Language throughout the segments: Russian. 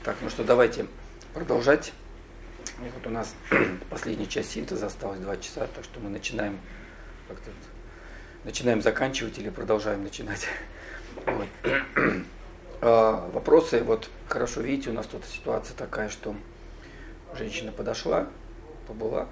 Так, ну что, давайте продолжать. И вот у нас последняя часть синтеза, осталось 2 часа, так что мы начинаем заканчивать или продолжаем начинать. Вот. Вопросы, вот хорошо, видите, у нас тут ситуация такая, что женщина подошла, побыла,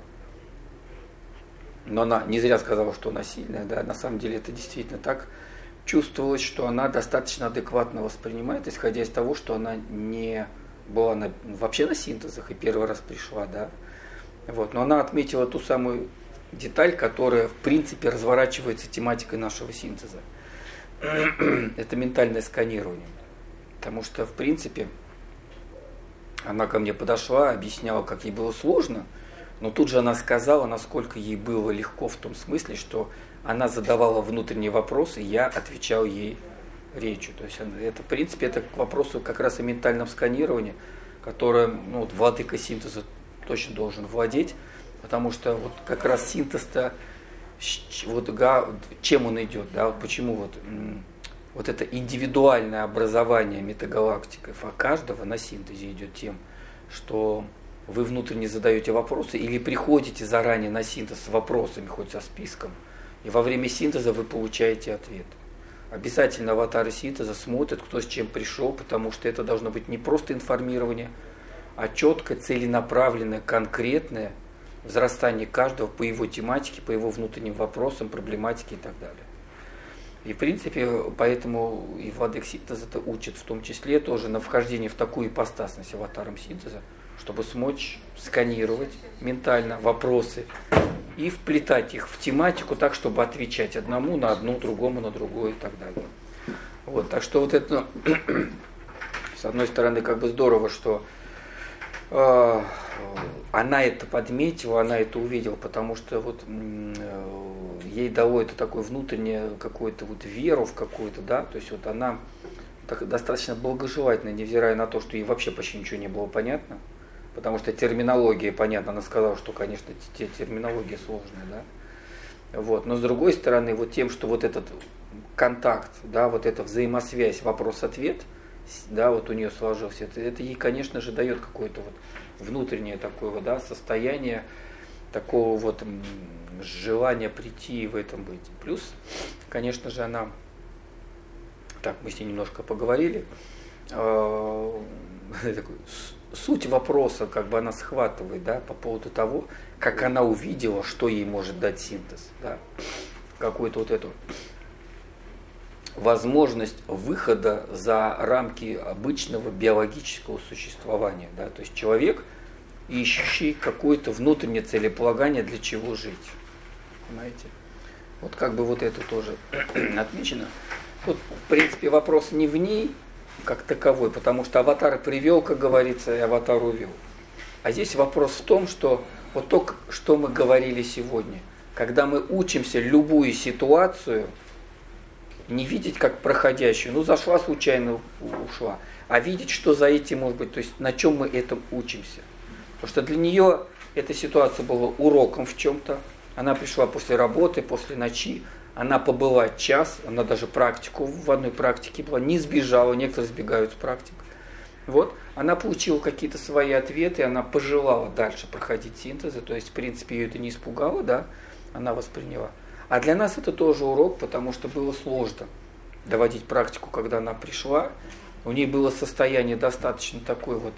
но она не зря сказала, что она сильная, да, на самом деле это действительно так. Чувствовалось, что она достаточно адекватно воспринимает, исходя из того, что она не была вообще на синтезах и первый раз пришла, да. Вот. Но она отметила ту самую деталь, которая в принципе разворачивается тематикой нашего синтеза. Это ментальное сканирование. Потому что в принципе она ко мне подошла, объясняла, как ей было сложно, но тут же она сказала, насколько ей было легко в том смысле, что она задавала внутренние вопросы, я отвечал ей речью. То есть это, в принципе, это к вопросу как раз о ментальном сканировании, которое вот, владыка синтеза точно должен владеть, потому что вот как раз синтез-то, вот, чем он идет, да, вот почему вот это индивидуальное образование метагалактиков, а каждого на синтезе идет тем, что вы внутренне задаете вопросы или приходите заранее на синтез с вопросами, хоть со списком, и во время синтеза вы получаете ответ. Обязательно аватары синтеза смотрят, кто с чем пришел, потому что это должно быть не просто информирование, а четкое, целенаправленное, конкретное взрастание каждого по его тематике, по его внутренним вопросам, проблематике и так далее. И в принципе, поэтому и владык синтеза это учат, в том числе тоже на вхождение в такую ипостасность аватаром синтеза, чтобы смочь сканировать ментально вопросы и вплетать их в тематику так, чтобы отвечать одному на одну, другому на другое и так далее. Вот, так что вот это, с одной стороны, как бы здорово, что она это подметила, она это увидела, потому что вот ей дало это такое внутреннее какую-то вот веру в какую-то, да, то есть вот она так, достаточно благожелательна, невзирая на то, что ей вообще почти ничего не было понятно, потому что терминология, понятно, она сказала, что, конечно, терминология сложная, да, вот, но с другой стороны, вот тем, что вот этот контакт, да, вот эта взаимосвязь, вопрос-ответ, да, вот у нее сложился, это ей, конечно же, дает какое-то вот внутреннее такое вот, да, состояние такого вот желания прийти и в этом быть. Плюс, конечно же, она, так, мы с ней немножко поговорили, суть вопроса как бы она схватывает, да, по поводу того, как она увидела, что ей может дать синтез, да, какую-то вот эту возможность выхода за рамки обычного биологического существования, да, то есть человек, ищущий какое-то внутреннее целеполагание, для чего жить, понимаете? Вот как бы вот это тоже отмечено. Тут, в принципе, вопрос не в ней как таковой, потому что аватар привел, как говорится, и аватар увел. А здесь вопрос в том, что вот то, что мы говорили сегодня, когда мы учимся любую ситуацию не видеть как проходящую, ну зашла случайно, ушла, а видеть, что за этим может быть, то есть на чем мы этому учимся. Потому что для нее эта ситуация была уроком в чем-то, она пришла после работы, после ночи, она побыла час, она даже практику в одной практике была, не сбежала, некоторые сбегают с практик. Вот, она получила какие-то свои ответы, она пожелала дальше проходить синтезы, то есть в принципе ее это не испугало, да, она восприняла. А для нас это тоже урок, потому что было сложно доводить практику, когда она пришла. У нее было состояние достаточно такое вот,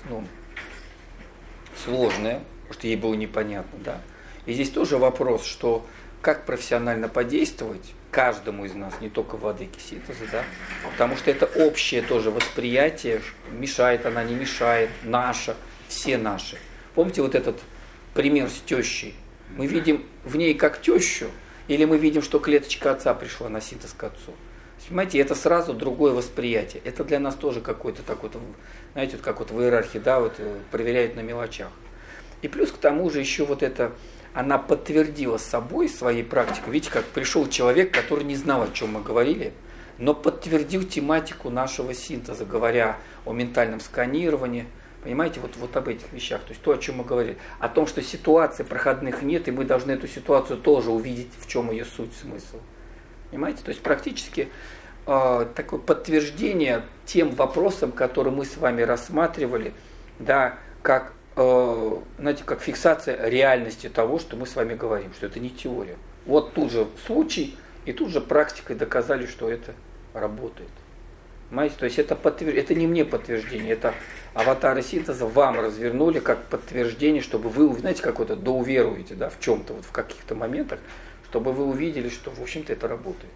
сложное, потому что ей было непонятно, да. И здесь тоже вопрос, что как профессионально подействовать каждому из нас, не только владыке синтеза, да, потому что это общее тоже восприятие, мешает она, не мешает, наша, все наши. Помните вот этот пример с тещей? Мы видим в ней как тещу, или мы видим, что клеточка отца пришла на синтез к отцу. Понимаете, это сразу другое восприятие. Это для нас тоже какой-то такой, знаете, вот как вот в иерархии, да, вот проверяют на мелочах. И плюс к тому же еще вот это, она подтвердила собой своей практикой. Видите, как пришел человек, который не знал, о чем мы говорили, но подтвердил тематику нашего синтеза, говоря о ментальном сканировании. Понимаете, вот об этих вещах, то есть то, о чем мы говорили, о том, что ситуаций проходных нет, и мы должны эту ситуацию тоже увидеть, в чем ее суть, смысл. Понимаете, то есть практически такое подтверждение тем вопросам, которые мы с вами рассматривали, да, как, знаете, как фиксация реальности того, что мы с вами говорим, что это не теория. Вот тут же случай, и тут же практикой доказали, что это работает. Понимаете? То есть это не мне подтверждение, это аватары синтеза вам развернули как подтверждение, чтобы вы, знаете, как вот доуверуете, да, в чем-то, вот в каких-то моментах, чтобы вы увидели, что, в общем-то, это работает.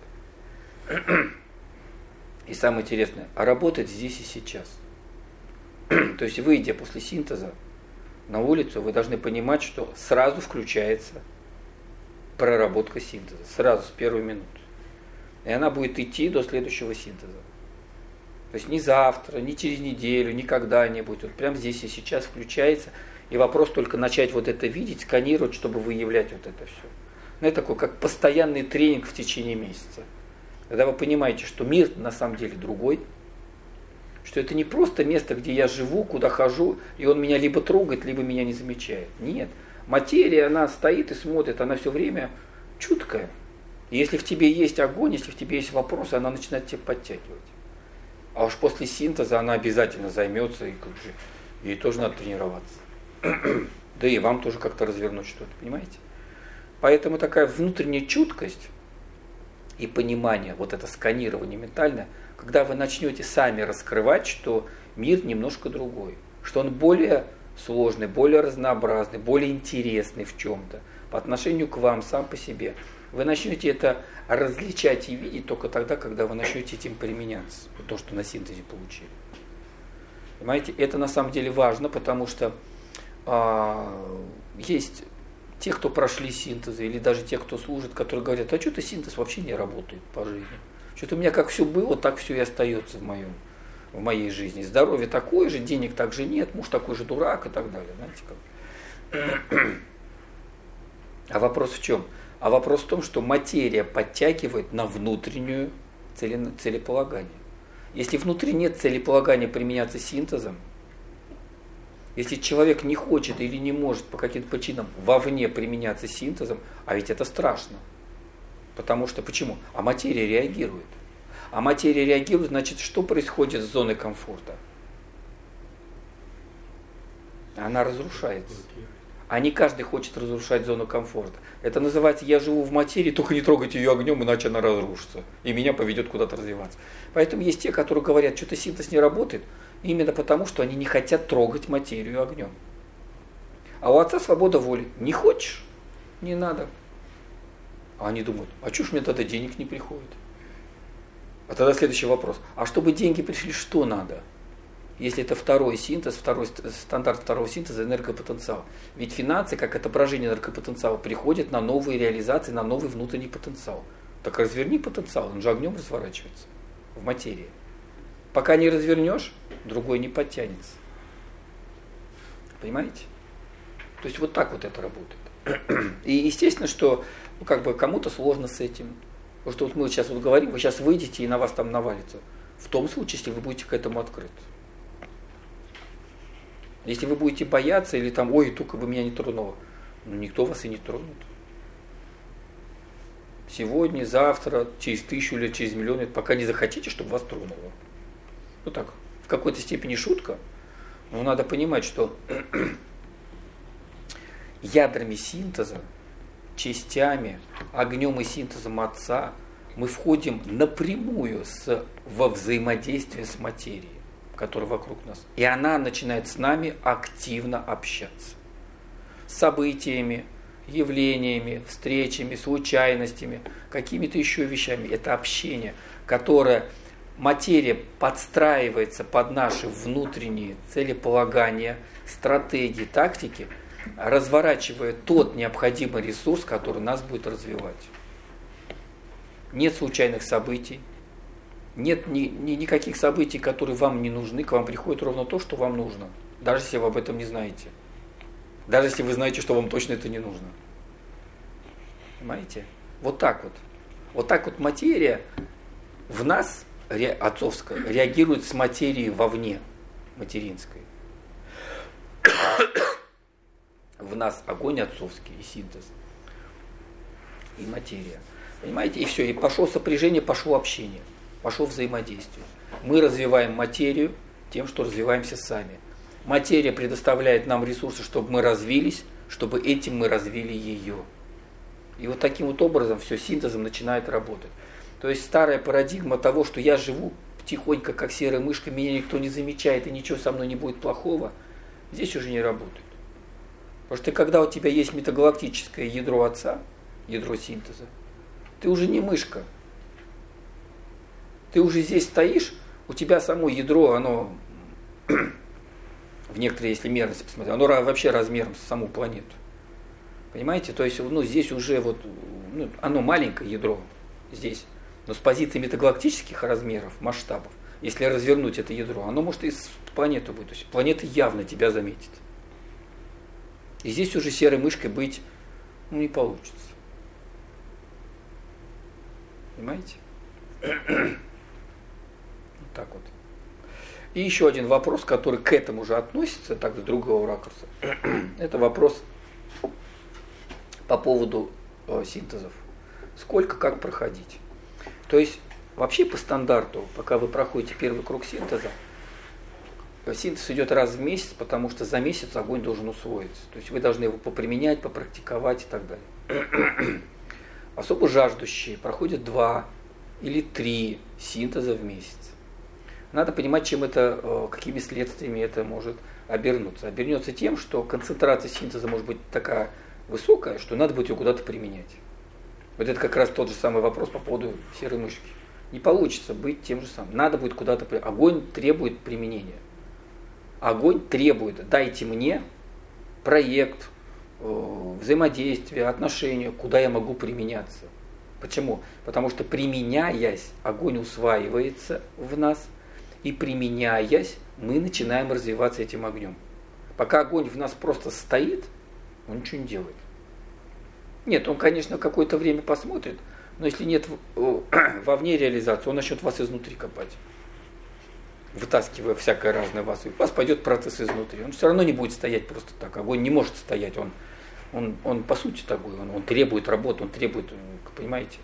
И самое интересное, а работает здесь и сейчас. То есть, выйдя после синтеза на улицу, вы должны понимать, что сразу включается проработка синтеза, сразу с первой минуты. И она будет идти до следующего синтеза. То есть, не завтра, не через неделю, ни когда-нибудь. Вот прямо здесь и сейчас включается. И вопрос только начать вот это видеть, сканировать, чтобы выявлять вот это все. Ну, это такой, как постоянный тренинг в течение месяца. Когда вы понимаете, что мир на самом деле другой, что это не просто место, где я живу, куда хожу, и он меня либо трогает, либо меня не замечает. Нет. Материя, она стоит и смотрит, она все время чуткая. И если в тебе есть огонь, если в тебе есть вопросы, она начинает тебя подтягивать. А уж после синтеза она обязательно займется, и ей тоже надо тренироваться. Да и вам тоже как-то развернуть что-то, понимаете? Поэтому такая внутренняя чуткость и понимание, вот это сканирование ментальное, когда вы начнете сами раскрывать, что мир немножко другой, что он более сложный, более разнообразный, более интересный в чем-то по отношению к вам сам по себе. Вы начнете это различать и видеть только тогда, когда вы начнете этим применяться, то, что на синтезе получили. Понимаете, это на самом деле важно, потому что есть те, кто прошли синтезы, или даже те, кто служит, которые говорят, а что-то синтез вообще не работает по жизни. Что-то у меня как все было, так все и остается в моей жизни. Здоровье такое же, денег также нет, муж такой же дурак и так далее. Знаете, как? А вопрос в чем? А вопрос в том, что материя подтягивает на внутреннюю целеполагание. Если внутри нет целеполагания применяться синтезом, если человек не хочет или не может по каким-то причинам вовне применяться синтезом, а ведь это страшно. Потому что почему? А материя реагирует. А материя реагирует, значит, что происходит с зоной комфорта? Она разрушается. А не каждый хочет разрушать зону комфорта. Это называется «я живу в материи, только не трогайте ее огнем, иначе она разрушится, и меня поведет куда-то развиваться». Поэтому есть те, которые говорят, что-то синтез не работает, именно потому, что они не хотят трогать материю огнем. А у отца свобода воли. Не хочешь? Не надо. А они думают, а чё ж мне тогда денег не приходит? А тогда следующий вопрос. А чтобы деньги пришли, что надо? Если это второй синтез, стандарт второго синтеза энергопотенциал. Ведь финансы, как отображение энергопотенциала, приходят на новые реализации, на новый внутренний потенциал. Так разверни потенциал, он же огнем разворачивается в материи. Пока не развернешь, другой не подтянется. Понимаете? То есть вот так вот это работает. И естественно, что кому-то сложно с этим. Потому что вот мы сейчас вот говорим, вы сейчас выйдете и на вас там навалится. В том случае, если вы будете к этому открыты. Если вы будете бояться или там, ой, только бы меня не тронуло, ну никто вас и не тронет. Сегодня, завтра, через 1000 лет, через миллион лет, пока не захотите, чтобы вас тронуло. Ну так, в какой-то степени шутка, но надо понимать, что ядрами синтеза, частями, огнем и синтезом Отца мы входим напрямую во взаимодействие с материей, которая вокруг нас. И она начинает с нами активно общаться. С событиями, явлениями, встречами, случайностями, какими-то еще вещами. Это общение, которое материя подстраивается под наши внутренние целеполагания, стратегии, тактики, разворачивая тот необходимый ресурс, который нас будет развивать. Нет случайных событий, нет никаких событий, которые вам не нужны, к вам приходит ровно то, что вам нужно, даже если вы об этом не знаете. Даже если вы знаете, что вам точно это не нужно. Понимаете? Вот так вот. Вот так вот материя в нас, отцовская, реагирует с материей вовне, материнской. В нас огонь отцовский и синтез, и материя. Понимаете? И все, и пошло сопряжение, пошло общение. пошло взаимодействие. Мы развиваем материю тем, что развиваемся сами. Материя предоставляет нам ресурсы, чтобы мы развились, чтобы этим мы развили ее. И вот таким вот образом все синтезом начинает работать. То есть старая парадигма того, что я живу тихонько, как серая мышка, меня никто не замечает и ничего со мной не будет плохого, здесь уже не работает. Потому что когда у тебя есть метагалактическое ядро Отца, ядро синтеза, ты уже не мышка. Ты уже здесь стоишь, у тебя само ядро, оно в некоторые, если мерности посмотреть, оно вообще размером с саму планету. Понимаете? То есть здесь уже оно маленькое ядро здесь, но с позиции метагалактических размеров, масштабов, если развернуть это ядро, оно может и с планеты будет. То есть планета явно тебя заметит. И здесь уже серой мышкой быть не получится. Понимаете? Вот так вот. И еще один вопрос, который к этому же относится, так с другого ракурса. Это вопрос по поводу синтезов. Сколько, как проходить. То есть вообще по стандарту, пока вы проходите первый круг синтеза, синтез идет раз в месяц, потому что за месяц огонь должен усвоиться. То есть вы должны его поприменять, попрактиковать и так далее. Особо жаждущие проходят 2 или 3 синтеза в месяц. Надо понимать, чем это, какими следствиями это может обернуться. Обернется тем, что концентрация синтеза может быть такая высокая, что надо будет ее куда-то применять. Вот это как раз тот же самый вопрос по поводу серой мышки. Не получится быть тем же самым. Надо будет куда-то применять. Огонь требует применения. Огонь требует, дайте мне проект, взаимодействие, отношения, куда я могу применяться. Почему? Потому что применяясь, огонь усваивается в нас, и применяясь, мы начинаем развиваться этим огнем. Пока огонь в нас просто стоит, он ничего не делает. Нет, он, конечно, какое-то время посмотрит, но если нет вовне реализации, он начнет вас изнутри копать, вытаскивая всякое разное вас. И у вас пойдет процесс изнутри. Он все равно не будет стоять просто так. Огонь не может стоять. Он по сути такой. Он требует работы, он требует, понимаете.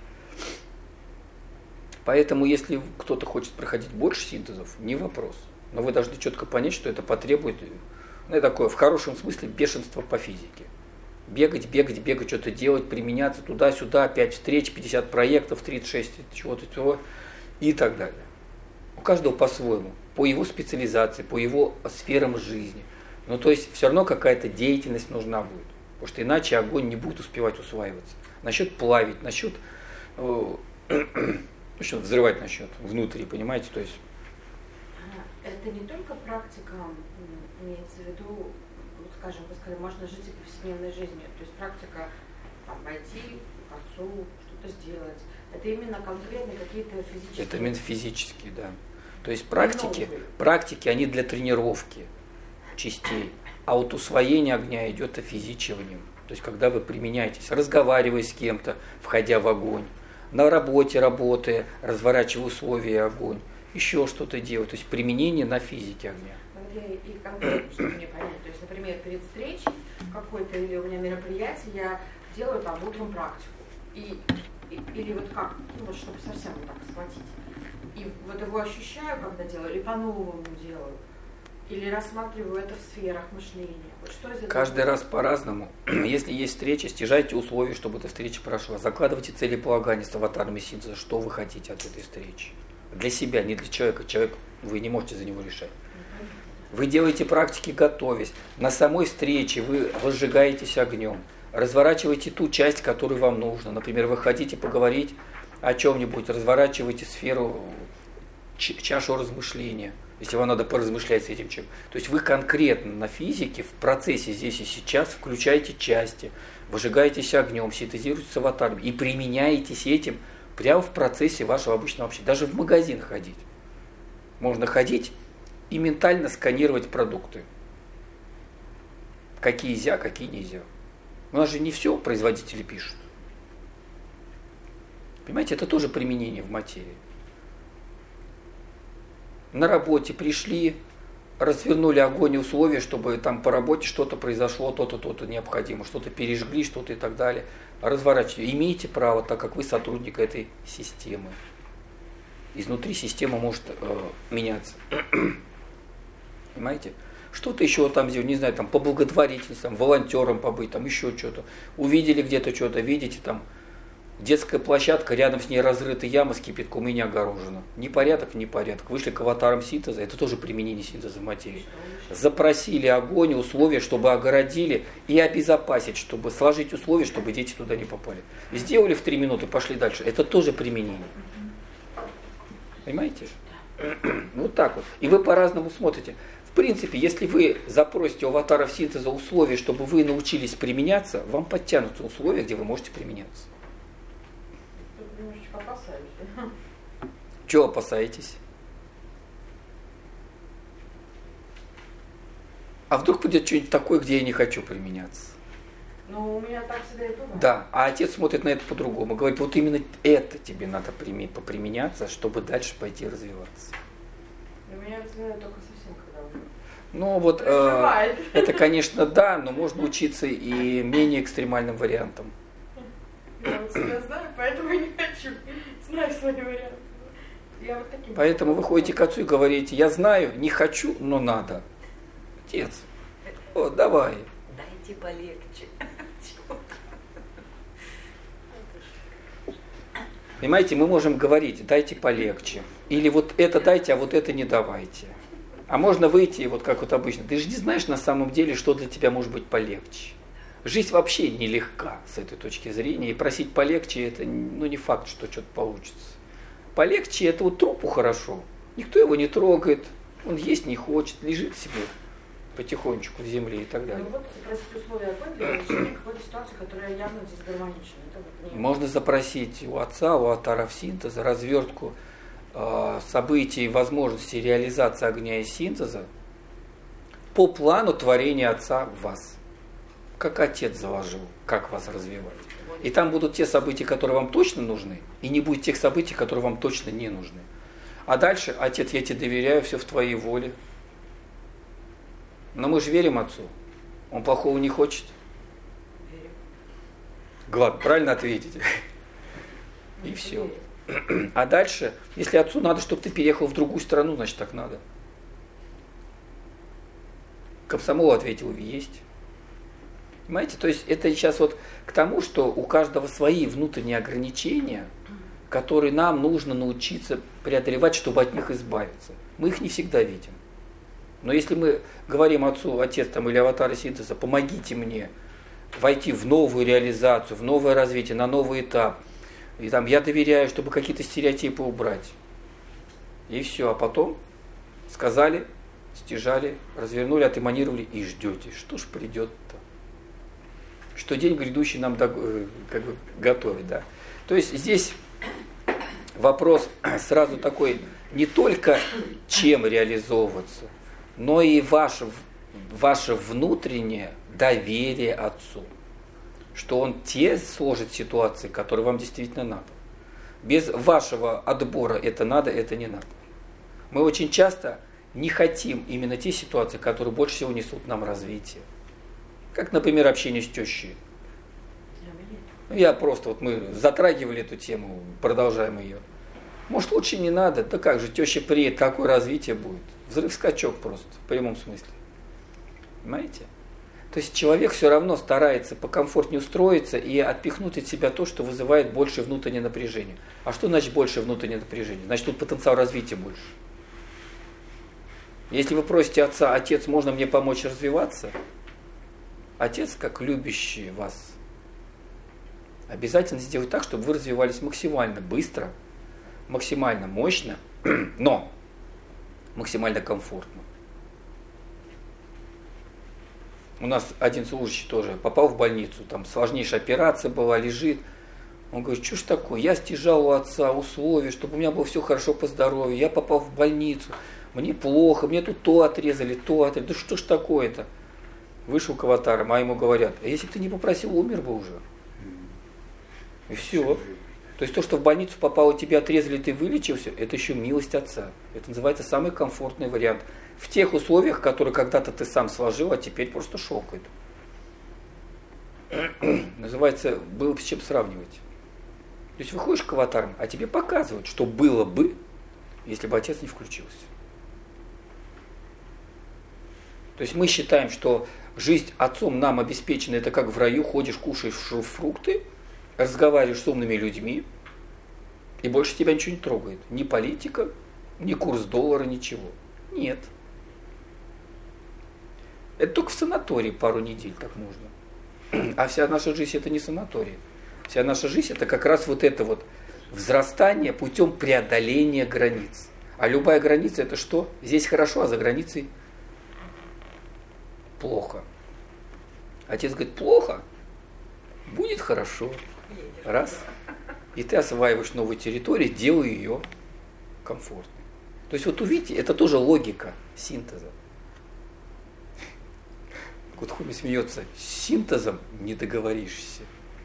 Поэтому, если кто-то хочет проходить больше синтезов, не вопрос. Но вы должны четко понять, что это потребует, такое, в хорошем смысле, бешенство по физике. Бегать, что-то делать, применяться туда-сюда, 5 встреч, 50 проектов, 36 чего-то и так далее. У каждого по-своему, по его специализации, по его сферам жизни. То есть все равно какая-то деятельность нужна будет. Потому что иначе огонь не будет успевать усваиваться. Начнет плавить, начнет взрывать внутри, понимаете? То есть... Это не только практика, имеется в виду, скажем, можно жить и повседневной жизнью. То есть практика пойти к отцу, что-то сделать. Это именно конкретно какие-то физические... Это именно физические, да. То есть практики, они для тренировки частей. А вот усвоение огня идет офизичиванием. То есть когда вы применяетесь, разговаривая с кем-то, входя в огонь, на работе работая, разворачивая условия огонь, еще что-то делать. То есть применение на физике огня. И конкретно, чтобы мне понять. То есть, например, перед встречей какой-то или у меня мероприятие, я делаю утром практику. Или вот как, чтобы совсем так схватить. И вот его ощущаю, когда делаю, или по-новому делаю, или рассматриваю это в сферах мышления. Вот что из этого? Каждый раз по-разному. Если есть встреча, стяжайте условия, чтобы эта встреча прошла. Закладывайте целеполагание с аватарами синтеза, что вы хотите от этой встречи. Для себя, не для человека. Человек, вы не можете за него решать. Вы делаете практики, готовясь. На самой встрече вы возжигаетесь огнем. Разворачивайте ту часть, которую вам нужно. Например, вы хотите поговорить о чем-нибудь, разворачивайте сферу, чашу размышления, если вам надо поразмышлять с этим человеком. То есть вы конкретно на физике, в процессе здесь и сейчас включаете части, выжигаетесь огнем, синтезируете с аватаром и применяетесь этим прямо в процессе вашего обычного общения. Даже в магазин ходить. Можно ходить и ментально сканировать продукты. Какие нельзя, какие нельзя. У нас же не все производители пишут. Понимаете, это тоже применение в материи. На работе пришли, развернули огонь и условия, чтобы там по работе что-то произошло, то-то, то-то необходимо, что-то пережгли, что-то и так далее. Разворачивайте. Имеете право, так как вы сотрудник этой системы. изнутри система может меняться. Понимаете? Что-то еще там, не знаю, там, поблаготворительность, там, волонтером побыть, там, еще что-то. Увидели где-то что-то, видите, там, детская площадка, рядом с ней разрыта яма с кипятком и не огорожена. Непорядок, непорядок. Вышли к аватарам синтеза, это тоже применение синтеза материи. Запросили огонь, условия, чтобы огородили и обезопасить, чтобы сложить условия, чтобы дети туда не попали. Сделали в 3 минуты, пошли дальше. Это тоже применение. Понимаете? Вот так вот. И вы по-разному смотрите. В принципе, если вы запросите у аватаров синтеза условия, чтобы вы научились применяться, вам подтянутся условия, где вы можете применяться. Немножечко опасаюсь. Чего опасаетесь? А вдруг будет что-нибудь такое, где я не хочу применяться? Ну, у меня так всегда и бывает. Да, а отец смотрит на это по-другому. Говорит, вот именно это тебе надо поприменяться, чтобы дальше пойти развиваться. У меня развивает только совсем, когда уже. Ну вот, это, конечно, да, но можно учиться и менее экстремальным вариантам. Я вот себя знаю, поэтому не хочу. Знаю свои варианты. Я вот таким. Поэтому вы ходите к отцу и говорите, я знаю, не хочу, но надо. Отец, вот, давай. Дайте полегче. Понимаете, мы можем говорить, дайте полегче. Или вот это дайте, а вот это не давайте. А можно выйти, вот как вот обычно. Ты же не знаешь на самом деле, что для тебя может быть полегче. Жизнь вообще нелегка с этой точки зрения. И просить полегче, это не факт, что что-то получится. Полегче, это вот трупу хорошо. Никто его не трогает, он есть не хочет, лежит себе потихонечку в земле и так далее. Ну вот запросить условия огонь для решения какой-то ситуации, которая явно дисгармонична. Можно запросить у отца, у аватаров синтеза развертку событий, возможностей реализации огня и синтеза по плану творения отца в вас. Как отец заложил, как вас развивать. И там будут те события, которые вам точно нужны, и не будет тех событий, которые вам точно не нужны. А дальше, отец, я тебе доверяю, все в твоей воле. Но мы же верим отцу. Он плохого не хочет. Главное, правильно ответите. И все. А дальше, если отцу надо, чтобы ты переехал в другую страну, значит так надо. Комсомол ответил, есть. Понимаете, то есть это сейчас вот к тому, что у каждого свои внутренние ограничения, которые нам нужно научиться преодолевать, чтобы от них избавиться. Мы их не всегда видим. Но если мы говорим отцу, отец там, или аватары синтеза, помогите мне войти в новую реализацию, в новое развитие, на новый этап, и там я доверяю, чтобы какие-то стереотипы убрать. И все, а потом сказали, стяжали, развернули, отэманировали и ждете. Что ж придет-то? Что день грядущий нам как бы готовит, да? То есть здесь вопрос сразу такой, не только чем реализовываться, но и ваше внутреннее доверие отцу, что он те сложит ситуации, которые вам действительно надо. Без вашего отбора это надо, это не надо. Мы очень часто не хотим именно те ситуации, которые больше всего несут нам развитие. Как, например, общение с тещей. Я просто, вот мы затрагивали эту тему, продолжаем ее. Может, лучше не надо? Да как же, теща приедет, какое развитие будет? Взрыв-скачок просто, в прямом смысле. Понимаете? То есть человек все равно старается покомфортнее устроиться и отпихнуть от себя то, что вызывает больше внутреннее напряжение. А что значит больше внутреннее напряжение? Значит, тут потенциал развития больше. Если вы просите отца, отец, можно мне помочь развиваться? Отец, как любящий вас, обязательно сделает так, чтобы вы развивались максимально быстро, максимально мощно, но максимально комфортно. У нас один служащий тоже попал в больницу, там сложнейшая операция была, лежит. Он говорит, что ж такое, я стяжал у отца условия, чтобы у меня было все хорошо по здоровью, я попал в больницу, мне плохо, мне тут то отрезали, да что ж такое-то? Вышел к аватарам, а ему говорят, а если бы ты не попросил, умер бы уже. И все. То есть то, что в больницу попало, тебе отрезали, ты вылечился, это еще милость отца. Это называется самый комфортный вариант. В тех условиях, которые когда-то ты сам сложил, а теперь просто шокает. Называется, было бы с чем сравнивать. То есть выходишь к аватарам, а тебе показывают, что было бы, если бы отец не включился. То есть мы считаем, что жизнь отцом нам обеспечена, это как в раю, ходишь, кушаешь фрукты, разговариваешь с умными людьми, и больше тебя ничего не трогает. Ни политика, ни курс доллара, ничего. Нет. Это только в санатории пару недель так можно. А вся наша жизнь это не санаторий. Вся наша жизнь это как раз вот это вот взрастание путем преодоления границ. А любая граница это что? Здесь хорошо, а за границей плохо. Отец говорит, плохо, будет хорошо. Раз. И ты осваиваешь новую территорию, делая ее комфортной. То есть вот увидите, это тоже логика синтеза. Вот Хуми смеется, с синтезом не договоришься.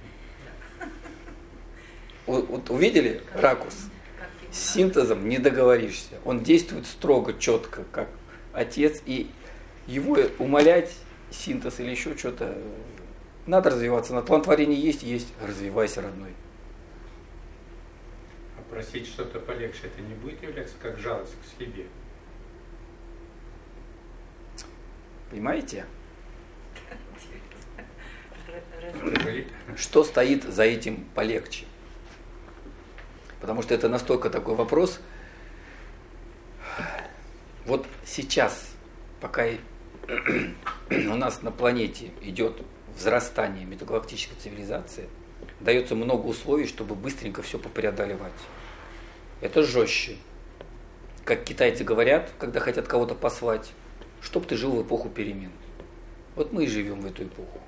Вот увидели ракурс? С синтезом не договоришься. Он действует строго, четко, как отец, и его умалять синтез или еще что-то, надо развиваться. На план творения есть, развивайся, родной. А просить что-то полегче, это не будет являться как жалость к себе? Понимаете? Что стоит за этим полегче? Потому что это настолько такой вопрос. Вот сейчас, пока у нас на планете идет взрастание метагалактической цивилизации, дается много условий, чтобы быстренько все попреодолевать. Это жестче. Как китайцы говорят, когда хотят кого-то послать, чтоб ты жил в эпоху перемен. Вот мы и живем в эту эпоху.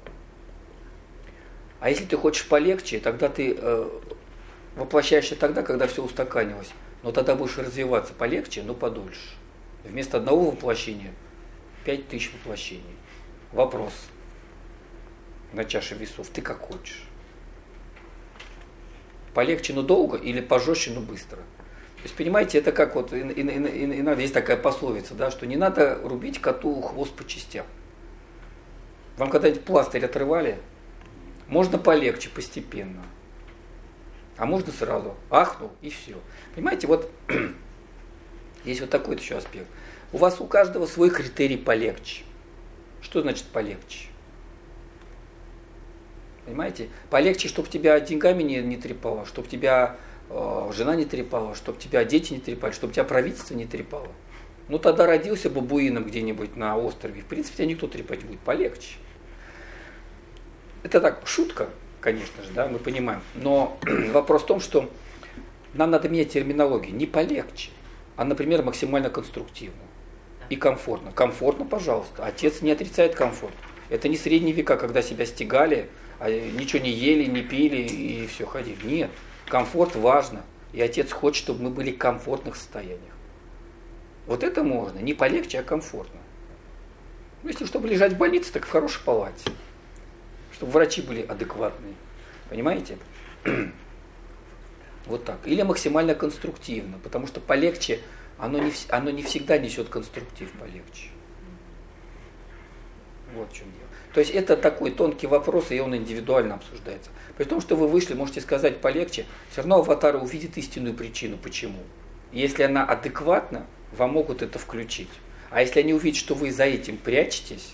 А если ты хочешь полегче, тогда ты воплощаешься тогда, когда все устаканилось. Но тогда будешь развиваться полегче, но подольше. Вместо одного воплощения 5000 воплощений. Вопрос на чаше весов. Ты как хочешь. Полегче, но долго или пожестче, но быстро. То есть, понимаете, это как вот, иногда есть такая пословица, да, что не надо рубить коту хвост по частям. Вам когда-нибудь пластырь отрывали? Можно полегче, постепенно. А можно сразу. Ахнул и все. Понимаете, вот есть вот такой еще аспект. У вас у каждого свой критерий полегче. Что значит полегче? Понимаете? Полегче, чтобы тебя деньгами не трепало, чтобы тебя жена не трепала, чтобы тебя дети не трепали, чтобы тебя правительство не трепало. Ну тогда родился бабуином где-нибудь на острове. В принципе, тебя никто трепать будет. Полегче. Это так, шутка, конечно же, да, мы понимаем. Но вопрос в том, что нам надо менять терминологию. Не полегче, а, например, максимально конструктивно и комфортно. Комфортно, пожалуйста. Отец не отрицает комфорт. Это не средние века, когда себя стегали, ничего не ели, не пили и все, ходили. Нет, комфорт важно. И отец хочет, чтобы мы были в комфортных состояниях. Вот это можно. Не полегче, а комфортно. Ну, если чтобы лежать в больнице, так в хорошей палате. Чтобы врачи были адекватные. Понимаете? Вот так. Или максимально конструктивно. Потому что полегче, оно не всегда несет конструктив полегче. Вот в чем дело. То есть это такой тонкий вопрос, и он индивидуально обсуждается. При том, что вы вышли, можете сказать полегче, все равно аватар увидит истинную причину, почему. И если она адекватна, вам могут это включить. А если они увидят, что вы за этим прячетесь,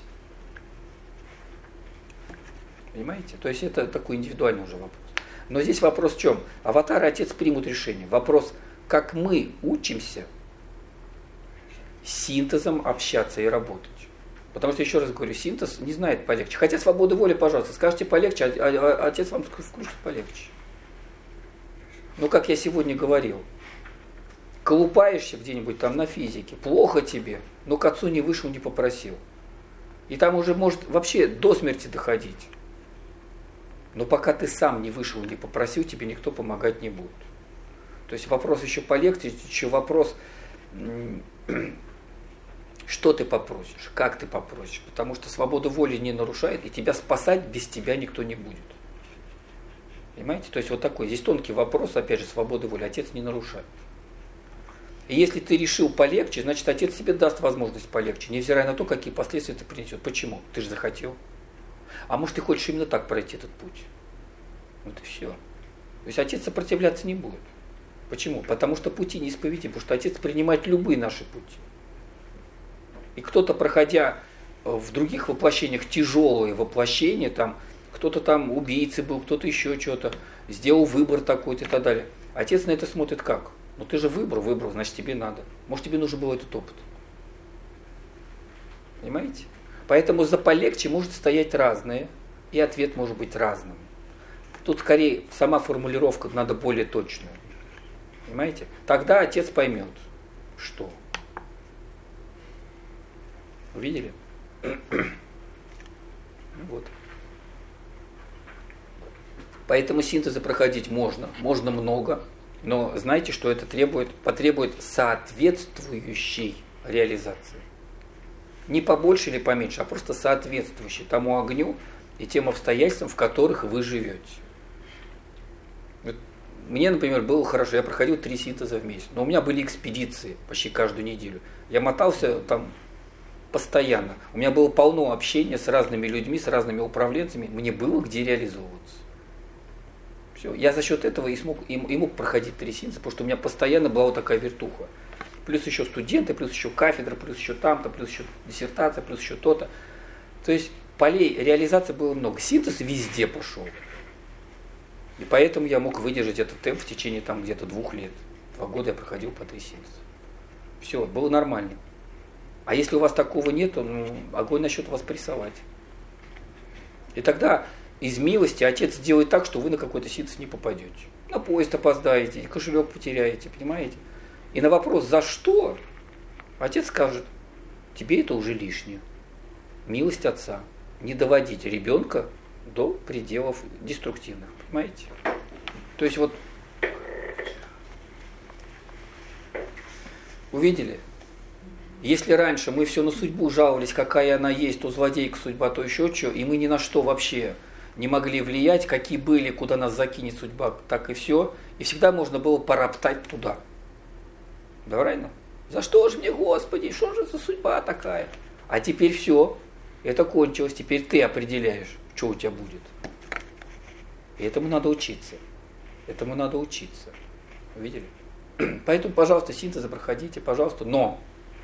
понимаете? То есть это такой индивидуальный уже вопрос. Но здесь вопрос в чем? Аватар и отец примут решение. Вопрос, как мы учимся с синтезом общаться и работать. Потому что, еще раз говорю, синтез не знает полегче. Хотя свобода воли, пожалуйста, скажите полегче, а отец вам включит полегче. Ну, как я сегодня говорил, колупаешься где-нибудь там на физике, плохо тебе, но к отцу не вышел, не попросил. И там уже может вообще до смерти доходить. Но пока ты сам не вышел, не попросил, тебе никто помогать не будет. То есть вопрос еще полегче, еще вопрос, что ты попросишь, как ты попросишь. Потому что свобода воли не нарушает, и тебя спасать без тебя никто не будет. Понимаете? То есть вот такой, здесь тонкий вопрос, опять же, свободы воли. Отец не нарушает. И если ты решил полегче, значит, отец тебе даст возможность полегче, невзирая на то, какие последствия это принесет. Почему? Ты же захотел. А может, ты хочешь именно так пройти этот путь? Вот и все. То есть отец сопротивляться не будет. Почему? Потому что пути неисповедимы, потому что Отец принимает любые наши пути. И кто-то, проходя в других воплощениях тяжелые воплощения, там, кто-то там убийцей был, кто-то еще что-то, сделал выбор такой-то и так далее. Отец на это смотрит как? Ну ты же выбрал, значит тебе надо. Может тебе нужен был этот опыт. Понимаете? Поэтому за полегче может стоять разное, и ответ может быть разным. Тут скорее сама формулировка надо более точная. Понимаете? Тогда отец поймет, что. Увидели? Вот. Поэтому синтезы проходить можно много, но знаете, что это потребует соответствующей реализации. Не побольше или поменьше, а просто соответствующей тому огню и тем обстоятельствам, в которых вы живете. Вот мне, например, было хорошо, я проходил 3 синтеза в месяц, но у меня были экспедиции почти каждую неделю. Я мотался там постоянно. У меня было полно общения с разными людьми, с разными управленцами, мне было где реализовываться. Все. Я за счет этого и мог проходить 3 синтеза, потому что у меня постоянно была вот такая вертуха. Плюс еще студенты, плюс еще кафедра, плюс еще там-то, плюс еще диссертация, плюс еще то-то. То есть полей реализации было много. Синтез везде пошел. И поэтому я мог выдержать этот темп в течение там где-то 2 лет. 2 года я проходил по 3 синтеза. Все, было нормально. А если у вас такого нет, то огонь начнет вас прессовать. И тогда из милости отец сделает так, что вы на какой-то синтез не попадете. На поезд опоздаете, кошелек потеряете, понимаете? И на вопрос «за что?» отец скажет: тебе это уже лишнее. Милость отца. Не доводить ребенка до пределов деструктивных. Понимаете? То есть вот увидели? Если раньше мы все на судьбу жаловались, какая она есть, то злодейка судьба, то еще что, и мы ни на что вообще не могли влиять, какие были, куда нас закинет судьба, так и все. И всегда можно было пороптать туда. Да, правильно? За что же мне, Господи, что же за судьба такая? А теперь все, это кончилось, теперь ты определяешь, что у тебя будет. И этому надо учиться. Этому надо учиться. Видели? Поэтому, пожалуйста, синтезы проходите, пожалуйста, но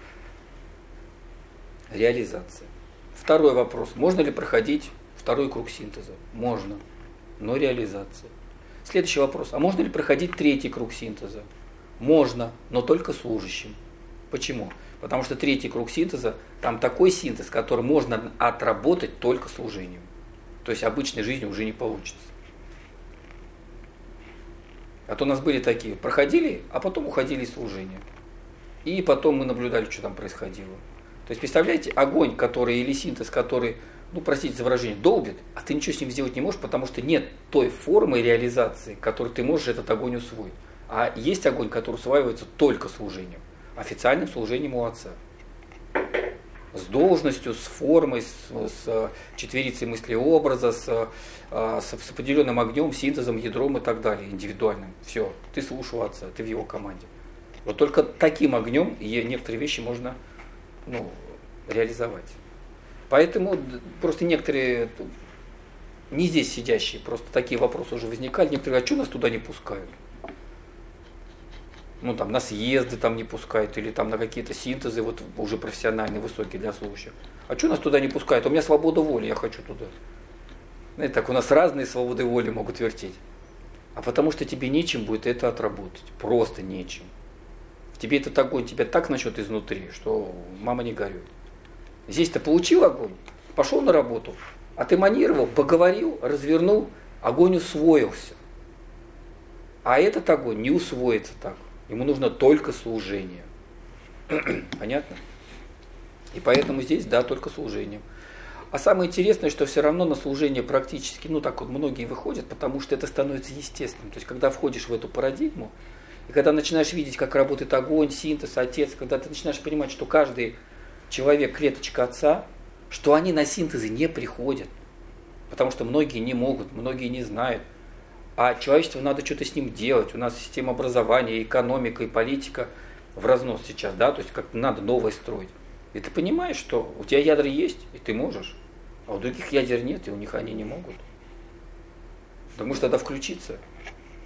реализация. Второй вопрос. Можно ли проходить 2-й круг синтеза? Можно, но реализация. Следующий вопрос. А можно ли проходить 3-й круг синтеза? Можно, но только служащим. Почему? Потому что 3-й круг синтеза, там такой синтез, который можно отработать только служением. То есть обычной жизнью уже не получится. А то у нас были такие, проходили, а потом уходили из служения. И потом мы наблюдали, что там происходило. То есть, представляете, огонь, который, или синтез, который, простите за выражение, долбит, а ты ничего с ним сделать не можешь, потому что нет той формы реализации, которой ты можешь этот огонь усвоить. А есть огонь, который усваивается только служением, официальным служением у отца. С должностью, с формой, с четверицей мыслеобраза, с определенным огнем, синтезом, ядром и так далее, индивидуальным. Все, ты слушал отца, ты в его команде. Вот только таким огнем некоторые вещи можно реализовать. Поэтому просто некоторые, не здесь сидящие, просто такие вопросы уже возникали. Некоторые говорят, а что нас туда не пускают? Там на съезды там не пускают, или там на какие-то синтезы, вот уже профессиональные, высокие для слушающих. А что нас туда не пускают? У меня свобода воли, я хочу туда. Знаете, так у нас разные свободы воли могут вертеть. А потому что тебе нечем будет это отработать. Просто нечем. В тебе этот огонь тебя так начнет изнутри, что мама не горюй. Здесь ты получил огонь, пошел на работу, отэманировал, поговорил, развернул, огонь усвоился. А этот огонь не усвоится так. Ему нужно только служение. Понятно? И поэтому здесь, да, только служение. А самое интересное, что все равно на служение практически, многие выходят, потому что это становится естественным. То есть, когда входишь в эту парадигму, и когда начинаешь видеть, как работает огонь, синтез, отец, когда ты начинаешь понимать, что каждый человек, клеточка отца, что они на синтезы не приходят. Потому что многие не могут, многие не знают. А человечеству надо что-то с ним делать. У нас система образования, экономика и политика в разнос сейчас, да, то есть как надо новое строить. И ты понимаешь, что у тебя ядра есть, и ты можешь, а у других ядер нет, и у них они не могут. Ты можешь тогда включиться.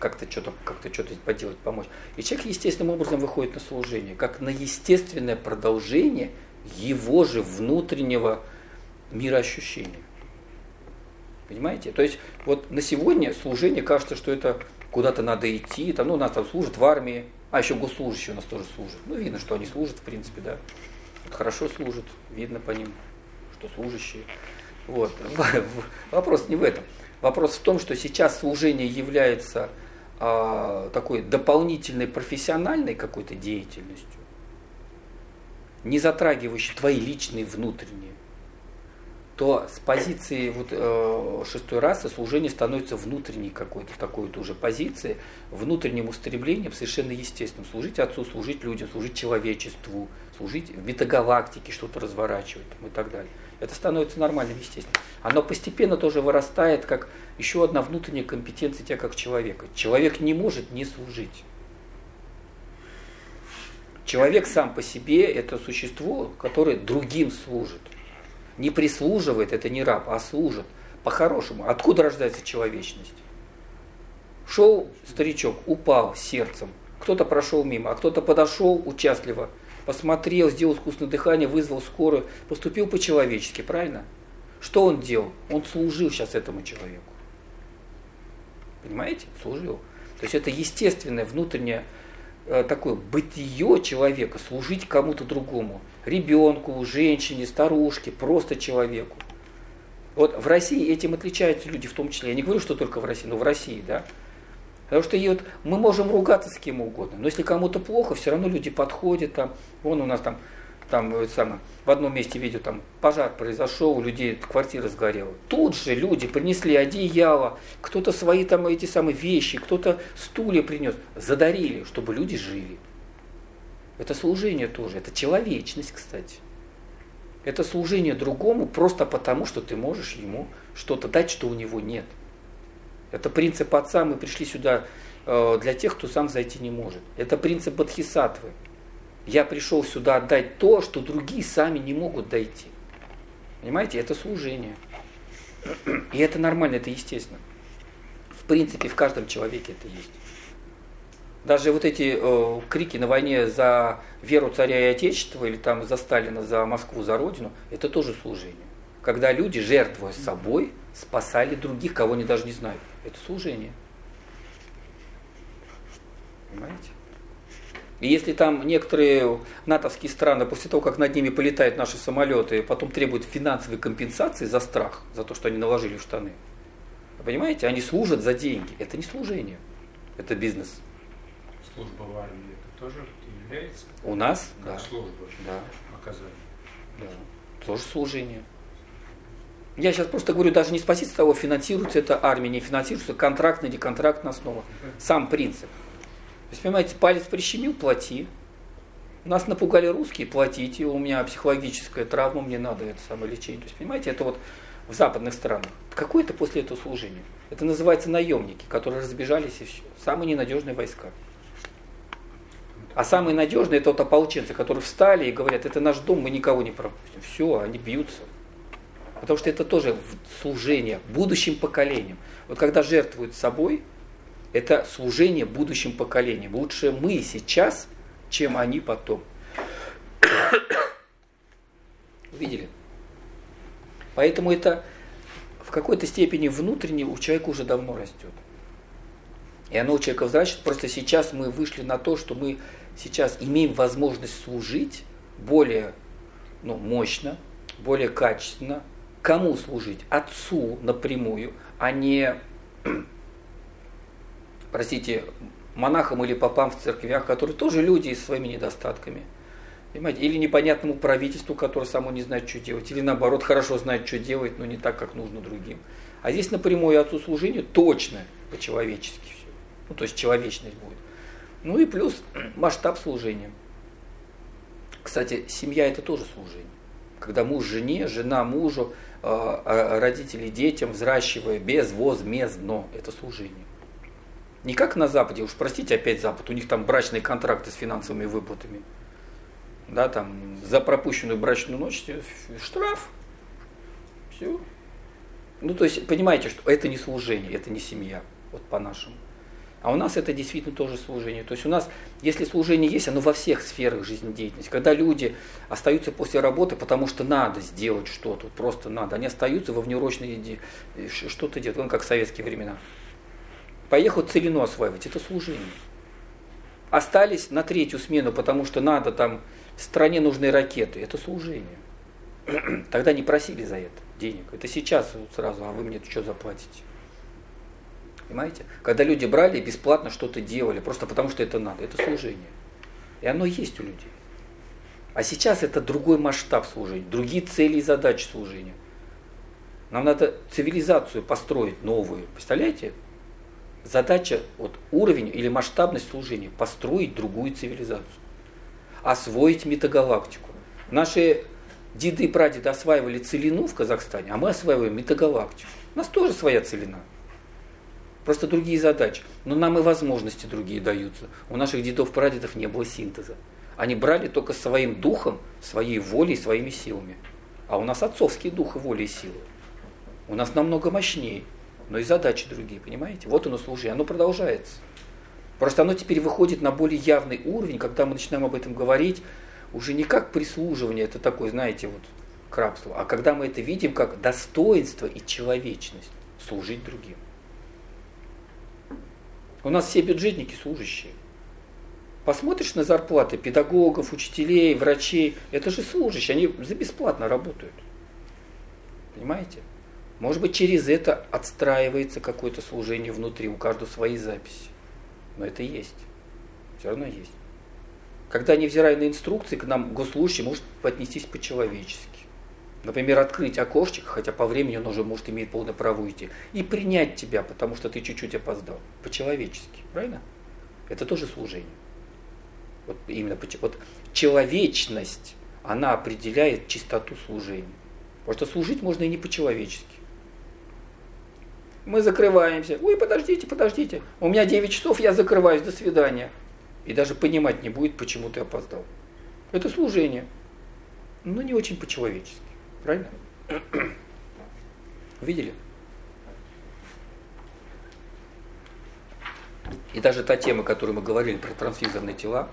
как-то что-то поделать, помочь. И человек естественным образом выходит на служение, как на естественное продолжение его же внутреннего мироощущения. Понимаете? То есть вот на сегодня служение кажется, что это куда-то надо идти, там, ну, нас там служат в армии, а еще госслужащие у нас тоже служат. Ну, видно, что они служат, в принципе, да. Вот хорошо служат, видно по ним, что служащие. Вот. Вопрос не в этом. Вопрос в том, что сейчас служение является такой дополнительной профессиональной какой-то деятельностью, не затрагивающей твои личные внутренние, то с позиции вот, шестой расы служение становится внутренней какой-то такой вот уже позиции, внутренним устремлением совершенно естественным. Служить Отцу, служить людям, служить человечеству, служить в метагалактике, что-то разворачивать и так далее. Это становится нормальным, естественно. Оно постепенно тоже вырастает как еще одна внутренняя компетенция тебя как человека. Человек не может не служить. Человек сам по себе это существо, которое другим служит. Не прислуживает, это не раб, а служит. По-хорошему. Откуда рождается человечность? Шел старичок, упал сердцем. Кто-то прошел мимо, а кто-то подошел участливо, посмотрел, сделал искусственное дыхание, вызвал скорую, поступил по-человечески, правильно? Что он делал? Он служил сейчас этому человеку. Понимаете? Служил. То есть это естественное внутреннее такое бытие человека, служить кому-то другому. Ребенку, женщине, старушке, просто человеку. Вот в России этим отличаются люди в том числе. Я не говорю, что только в России, но в России, да. Потому что вот мы можем ругаться с кем угодно, но если кому-то плохо, все равно люди подходят, там, вон у нас там в одном месте видео, там пожар произошел, у людей квартира сгорела. Тут же люди принесли одеяло, кто-то свои там эти самые вещи, кто-то стулья принес, задарили, чтобы люди жили. Это служение тоже, это человечность, кстати. Это служение другому просто потому, что ты можешь ему что-то дать, что у него нет. Это принцип Отца, мы пришли сюда для тех, кто сам зайти не может. Это принцип Бодхисаттвы. Я пришел сюда отдать то, что другие сами не могут дойти. Понимаете, это служение. И это нормально, это естественно. В принципе, в каждом человеке это есть. Даже вот эти крики на войне за веру царя и отечества, или там за Сталина, за Москву, за Родину, это тоже служение. Когда люди, жертвуя собой, спасали других, кого они даже не знают. Это служение. Понимаете? И если там некоторые натовские страны, после того, как над ними полетают наши самолеты, потом требуют финансовой компенсации за страх, за то, что они наложили в штаны. Вы понимаете? Они служат за деньги. Это не служение. Это бизнес. Служба в армии это тоже является? У нас? Как да. служба Да. оказания. Да. Тоже служение. Я сейчас просто говорю, даже не с позиции того, финансируется это армия, не финансируется, контрактная, не контрактная основа. Сам принцип. То есть, понимаете, палец прищемил, плати. Нас напугали русские, платите. У меня психологическая травма, мне надо это самое лечение. То есть, понимаете, это вот в западных странах. Какое это после этого служение? Это называется наемники, которые разбежались и все. Самые ненадежные войска. А самые надежные это вот ополченцы, которые встали и говорят, это наш дом, мы никого не пропустим. Все, они бьются. Потому что это тоже служение будущим поколениям. Вот когда жертвуют собой, это служение будущим поколениям. Лучше мы сейчас, чем они потом. Видели? Поэтому это в какой-то степени внутренне у человека уже давно растет. И оно у человека взращивает. Просто сейчас мы вышли на то, что мы сейчас имеем возможность служить более мощно, более качественно. Кому служить? Отцу напрямую, а не, монахам или попам в церквях, которые тоже люди с своими недостатками. Понимаете? Или непонятному правительству, которое само не знает, что делать. Или наоборот, хорошо знает, что делать, но не так, как нужно другим. А здесь напрямую Отцу служение точно по-человечески все. То есть человечность будет. И плюс масштаб служения. Кстати, семья это тоже служение. Когда муж жене, жена мужу, родители детям, взращивая безвозмездно, это служение. Не как на Западе, уж простите, опять Запад, у них там брачные контракты с финансовыми выплатами. Да, там за пропущенную брачную ночь штраф. Все. То есть, понимаете, что это не служение, это не семья, вот по-нашему. А у нас это действительно тоже служение. То есть у нас, если служение есть, оно во всех сферах жизнедеятельности. Когда люди остаются после работы, потому что надо сделать что-то, просто надо, они остаются во внеурочной что-то делают, как в советские времена. Поехал целину осваивать, это служение. Остались на 3-ю смену, потому что надо, там, стране нужны ракеты, это служение. Тогда не просили за это денег. Это сейчас вот сразу, а вы мне что заплатите? Понимаете? Когда люди брали и бесплатно что-то делали, просто потому что это надо, это служение. И оно есть у людей. А сейчас это другой масштаб служения, другие цели и задачи служения. Нам надо цивилизацию построить новую. Представляете? Задача, вот уровень или масштабность служения, построить другую цивилизацию. Освоить метагалактику. Наши деды и прадеды осваивали целину в Казахстане, а мы осваиваем метагалактику. У нас тоже своя целина. Просто другие задачи. Но нам и возможности другие даются. У наших дедов и прадедов не было синтеза. Они брали только своим духом, своей волей, своими силами. А у нас отцовский дух и воля и силы. У нас намного мощнее, но и задачи другие, понимаете? Вот оно служение, оно продолжается. Просто оно теперь выходит на более явный уровень, когда мы начинаем об этом говорить, уже не как прислуживание, это такое, знаете, вот к рабству, а когда мы это видим как достоинство и человечность, служить другим. У нас все бюджетники служащие. Посмотришь на зарплаты педагогов, учителей, врачей, это же служащие, они за бесплатно работают. Понимаете? Может быть, через это отстраивается какое-то служение внутри, у каждого свои записи. Но это есть. Все равно есть. Когда, невзирая на инструкции, к нам госслужащий может отнестись по-человечески. Например, открыть окошечко, хотя по времени он уже может иметь полное право уйти, и принять тебя, потому что ты чуть-чуть опоздал. По-человечески. Правильно? Это тоже служение. Вот именно вот человечность, она определяет чистоту служения. Потому что служить можно и не по-человечески. Мы закрываемся. Ой, подождите. У меня 9 часов, я закрываюсь, до свидания. И даже понимать не будет, почему ты опоздал. Это служение. Но не очень по-человечески. Правильно? Видели? И даже та тема, о которой мы говорили, про трансвизорные тела,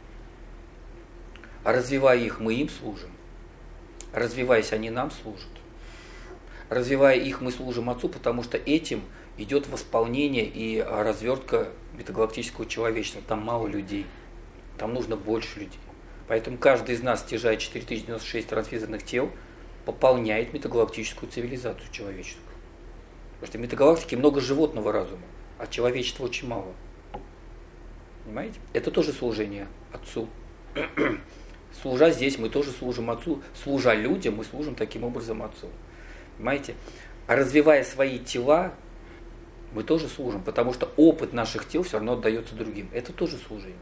развивая их, мы им служим. Развиваясь, они нам служат. Развивая их, мы служим Отцу, потому что этим идет восполнение и развертка метагалактического человечества. Там мало людей, там нужно больше людей. Поэтому каждый из нас, стяжая 4096 трансвизорных тел, пополняет метагалактическую цивилизацию человеческую. Потому что в метагалактике много животного разума, а человечества очень мало. Понимаете? Это тоже служение Отцу. Служа здесь, мы тоже служим Отцу. Служа людям, мы служим таким образом Отцу. Понимаете? А развивая свои тела, мы тоже служим, потому что опыт наших тел все равно отдается другим. Это тоже служение.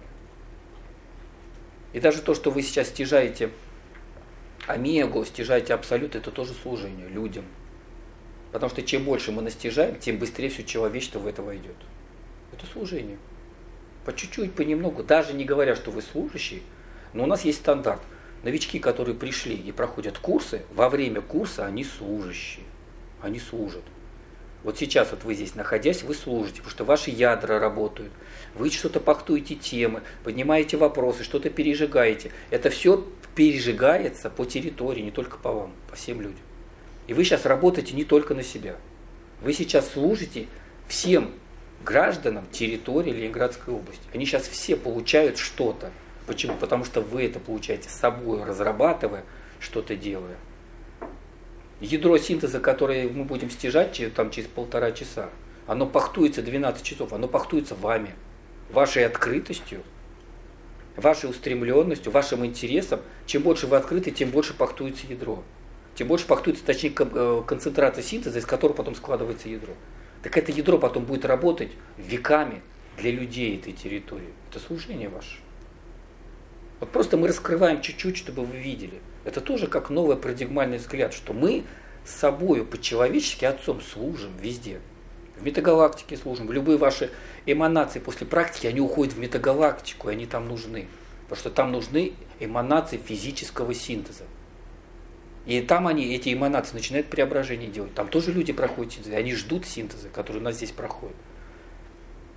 И даже то, что вы сейчас стяжаете омегу, стяжаете абсолют, это тоже служение людям. Потому что чем больше мы настижаем, тем быстрее все человечество в это войдет. Это служение. По чуть-чуть, понемногу, даже не говоря, что вы служащий, но у нас есть стандарт. Новички, которые пришли и проходят курсы, во время курса они служащие. Они служат. Вот сейчас вот вы здесь находясь, вы служите, потому что ваши ядра работают. Вы что-то пахтуете темы, поднимаете вопросы, что-то пережигаете. Это все пережигается по территории, не только по вам, по всем людям. И вы сейчас работаете не только на себя. Вы сейчас служите всем гражданам территории Ленинградской области. Они сейчас все получают что-то. Почему? Потому что вы это получаете с собой, разрабатывая, что-то делая. Ядро синтеза, которое мы будем стяжать через 1,5 часа, оно пахтуется 12 часов, оно пахтуется вами, вашей открытостью, вашей устремленностью, вашим интересом. Чем больше вы открыты, тем больше пахтуется ядро. Тем больше пахтуется, точнее, концентрация синтеза, из которого потом складывается ядро. Так это ядро потом будет работать веками для людей этой территории. Это служение ваше. Вот просто мы раскрываем чуть-чуть, чтобы вы видели. Это тоже как новый парадигмальный взгляд, что мы с собою по-человечески Отцом служим везде. В метагалактике служим. Любые ваши эманации после практики, они уходят в метагалактику, и они там нужны. Потому что там нужны эманации физического синтеза. И там они, эти эманации, начинают преображение делать. Там тоже люди проходят синтез, они ждут синтеза, который у нас здесь проходит.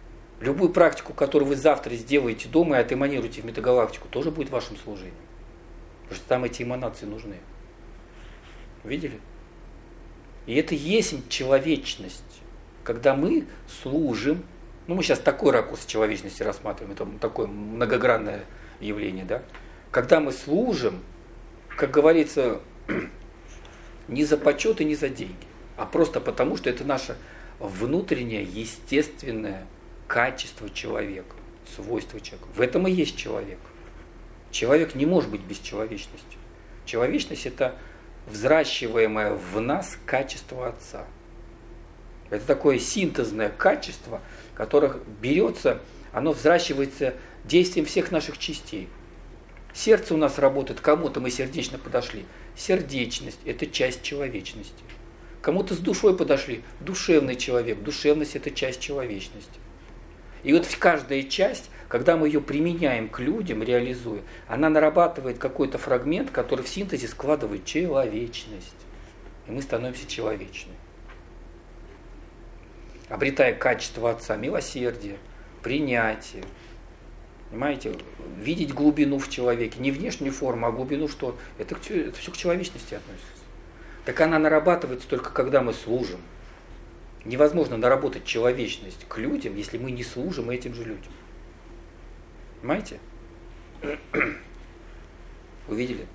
Любую практику, которую вы завтра сделаете дома и отэманируете в метагалактику, тоже будет вашим служением. Потому что там эти эманации нужны. Видели? И это есть человечность. Когда мы служим, мы сейчас такой ракурс человечности рассматриваем, это такое многогранное явление, да? Когда мы служим, как говорится, не за почет и не за деньги, а просто потому, что это наше внутреннее, естественное качество человека, свойство человека. В этом и есть человек. Человек не может быть бесчеловечностью. Человечность – это взращиваемое в нас качество Отца. Это такое синтезное качество, которое берется, оно взращивается действием всех наших частей. Сердце у нас работает, кому-то мы сердечно подошли. Сердечность – это часть человечности. Кому-то с душой подошли, душевный человек. Душевность – это часть человечности. И вот каждая часть, когда мы ее применяем к людям, реализуя, она нарабатывает какой-то фрагмент, который в синтезе складывает человечность. И мы становимся человечными. Обретая качество Отца, милосердие, принятие. Понимаете, видеть глубину в человеке, не внешнюю форму, а глубину, что это все к человечности относится. Так она нарабатывается только когда мы служим. Невозможно наработать человечность к людям, если мы не служим этим же людям. Понимаете? Увидели?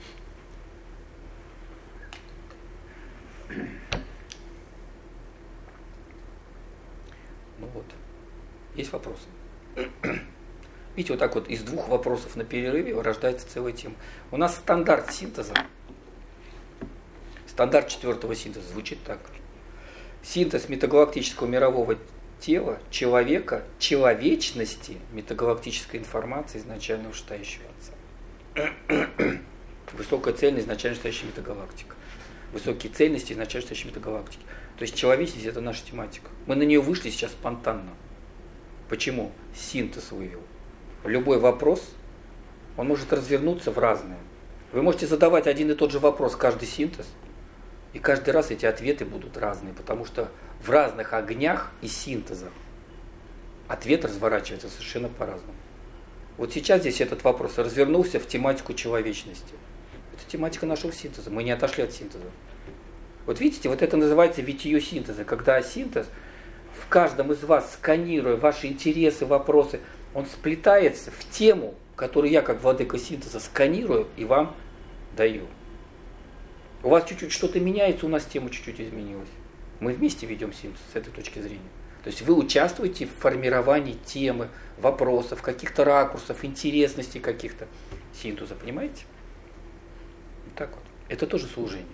Ну вот. Есть вопросы? Видите, вот так вот из двух вопросов на перерыве рождается целая тема. У нас стандарт синтеза. Стандарт 4-го синтеза звучит так. Синтез метагалактического мирового тела, человека, человечности, метагалактической информации изначально вышестоящего Отца. Высокая цельность изначально стоящая метагалактика. Высокие цельности изначально стоящей метагалактики. То есть человечность – это наша тематика. Мы на нее вышли сейчас спонтанно. Почему? Синтез вывел. Любой вопрос, он может развернуться в разные. Вы можете задавать один и тот же вопрос каждый синтез, и каждый раз эти ответы будут разные, потому что в разных огнях и синтезах ответ разворачивается совершенно по-разному. Вот сейчас здесь этот вопрос развернулся в тематику человечности. Это тематика нашего синтеза. Мы не отошли от синтеза. Вот видите, вот это называется витие синтеза, когда синтез в каждом из вас, сканируя ваши интересы, вопросы, он сплетается в тему, которую я, как владыка синтеза, сканирую и вам даю. У вас чуть-чуть что-то меняется, у нас тема чуть-чуть изменилась. Мы вместе ведем синтез с этой точки зрения. То есть вы участвуете в формировании темы, вопросов, каких-то ракурсов, интересностей каких-то синтеза, понимаете? Вот так вот. Это тоже служение.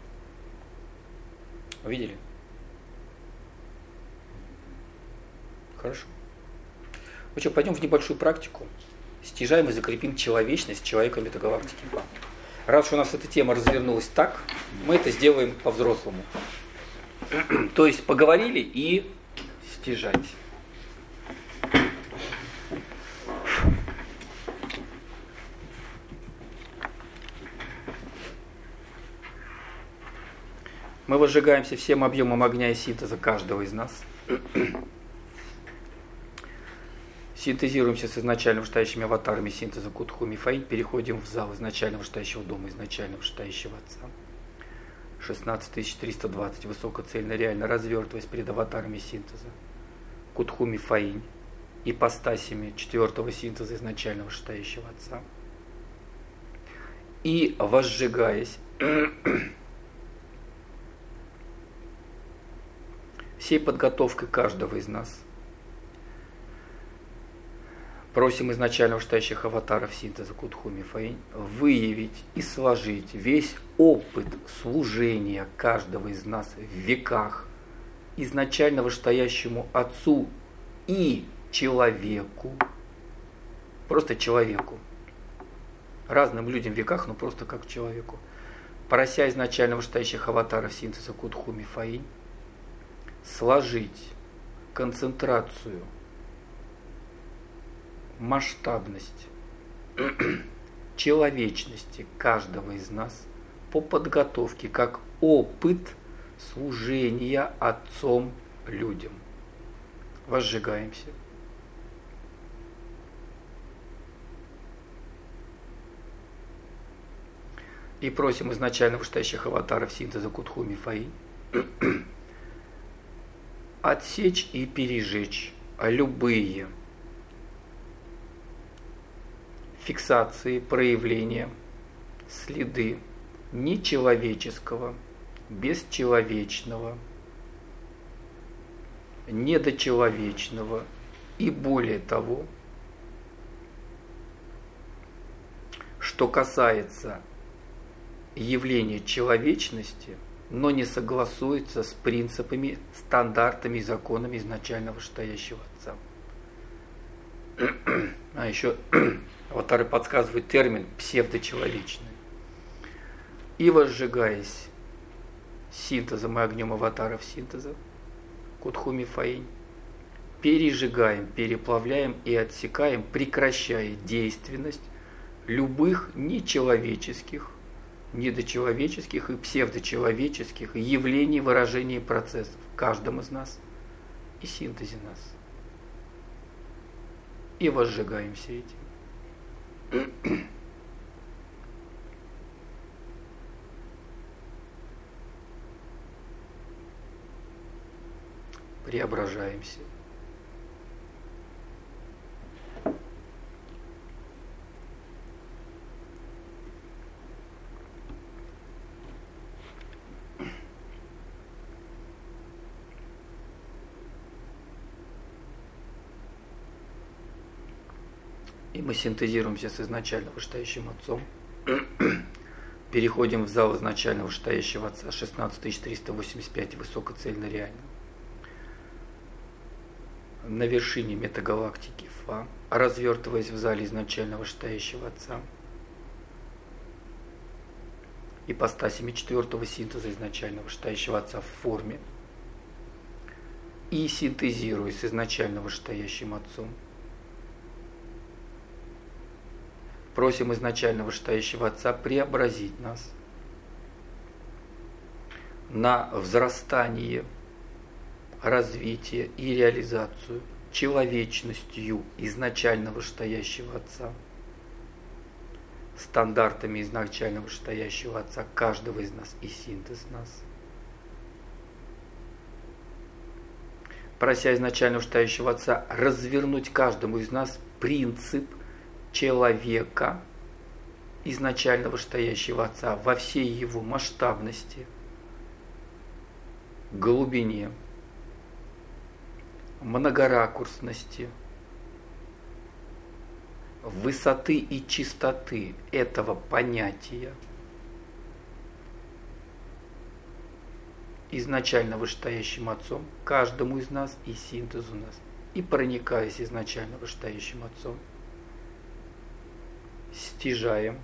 Увидели? Хорошо. Ну что, пойдем в небольшую практику. Стяжаем и закрепим человечность человека метагалактики. Раз уж у нас эта тема развернулась так, мы это сделаем по-взрослому. То есть поговорили и стяжать. Мы возжигаемся всем объемом огня и синтеза каждого из нас. Синтезируемся с изначально вышестоящими аватарами синтеза Кутху Мифаинь, переходим в зал изначально вышестоящего дома, изначально вышестоящего Отца. 16320, высокоцельно, реально развертываясь перед аватарами синтеза Кутху Мифаинь, ипостасями 4-го синтеза изначально вышестоящего Отца. И возжигаясь всей подготовкой каждого из нас, просим изначально вышестоящих аватаров синтеза Кутху Мифаинь выявить и сложить весь опыт служения каждого из нас в веках изначально вышестоящему Отцу и человеку, просто человеку, разным людям в веках, но просто как человеку, прося изначально вышестоящих аватаров синтеза Кутху Мифаинь сложить концентрацию, масштабность человечности каждого из нас по подготовке как опыт служения Отцом людям. Возжигаемся. И просим изначально вышестоящих аватаров синтеза Кутхуми Фаи отсечь и пережечь любые фиксации, проявления, следы нечеловеческого, бесчеловечного, недочеловечного и более того, что касается явления человечности, но не согласуется с принципами, стандартами и законами изначально вышестоящего Отца. А еще аватары подсказывают термин псевдочеловечный. И возжигаясь синтезом и огнем аватаров синтеза, Кутхуми Фаинь, пережигаем, переплавляем и отсекаем, прекращая действенность любых нечеловеческих, недочеловеческих и псевдочеловеческих явлений, выражений и процессов в каждом из нас и синтезе нас. И возжигаем все эти. Преображаемся. И мы синтезируемся с изначально вышестоящим Отцом. Переходим в зал изначально вышестоящего Отца 16385 высокоцельно реально. На вершине метагалактики Фа, развертываясь в зале изначально вышестоящего Отца, ипостасями четвертого синтеза изначально вышестоящего Отца в форме, и синтезируясь с изначально вышестоящим Отцом, просим изначально вышестоящего Отца преобразить нас на взрастание, развитие и реализацию человечностью изначально вышестоящего Отца, стандартами изначально вышестоящего Отца каждого из нас и синтез нас. Прося изначально вышестоящего Отца развернуть каждому из нас принцип человека изначально вышестоящего Отца во всей его масштабности, глубине, многоракурсности, высоты и чистоты этого понятия изначально вышестоящим Отцом каждому из нас и синтезу нас, и проникаясь изначально вышестоящим Отцом, стяжаем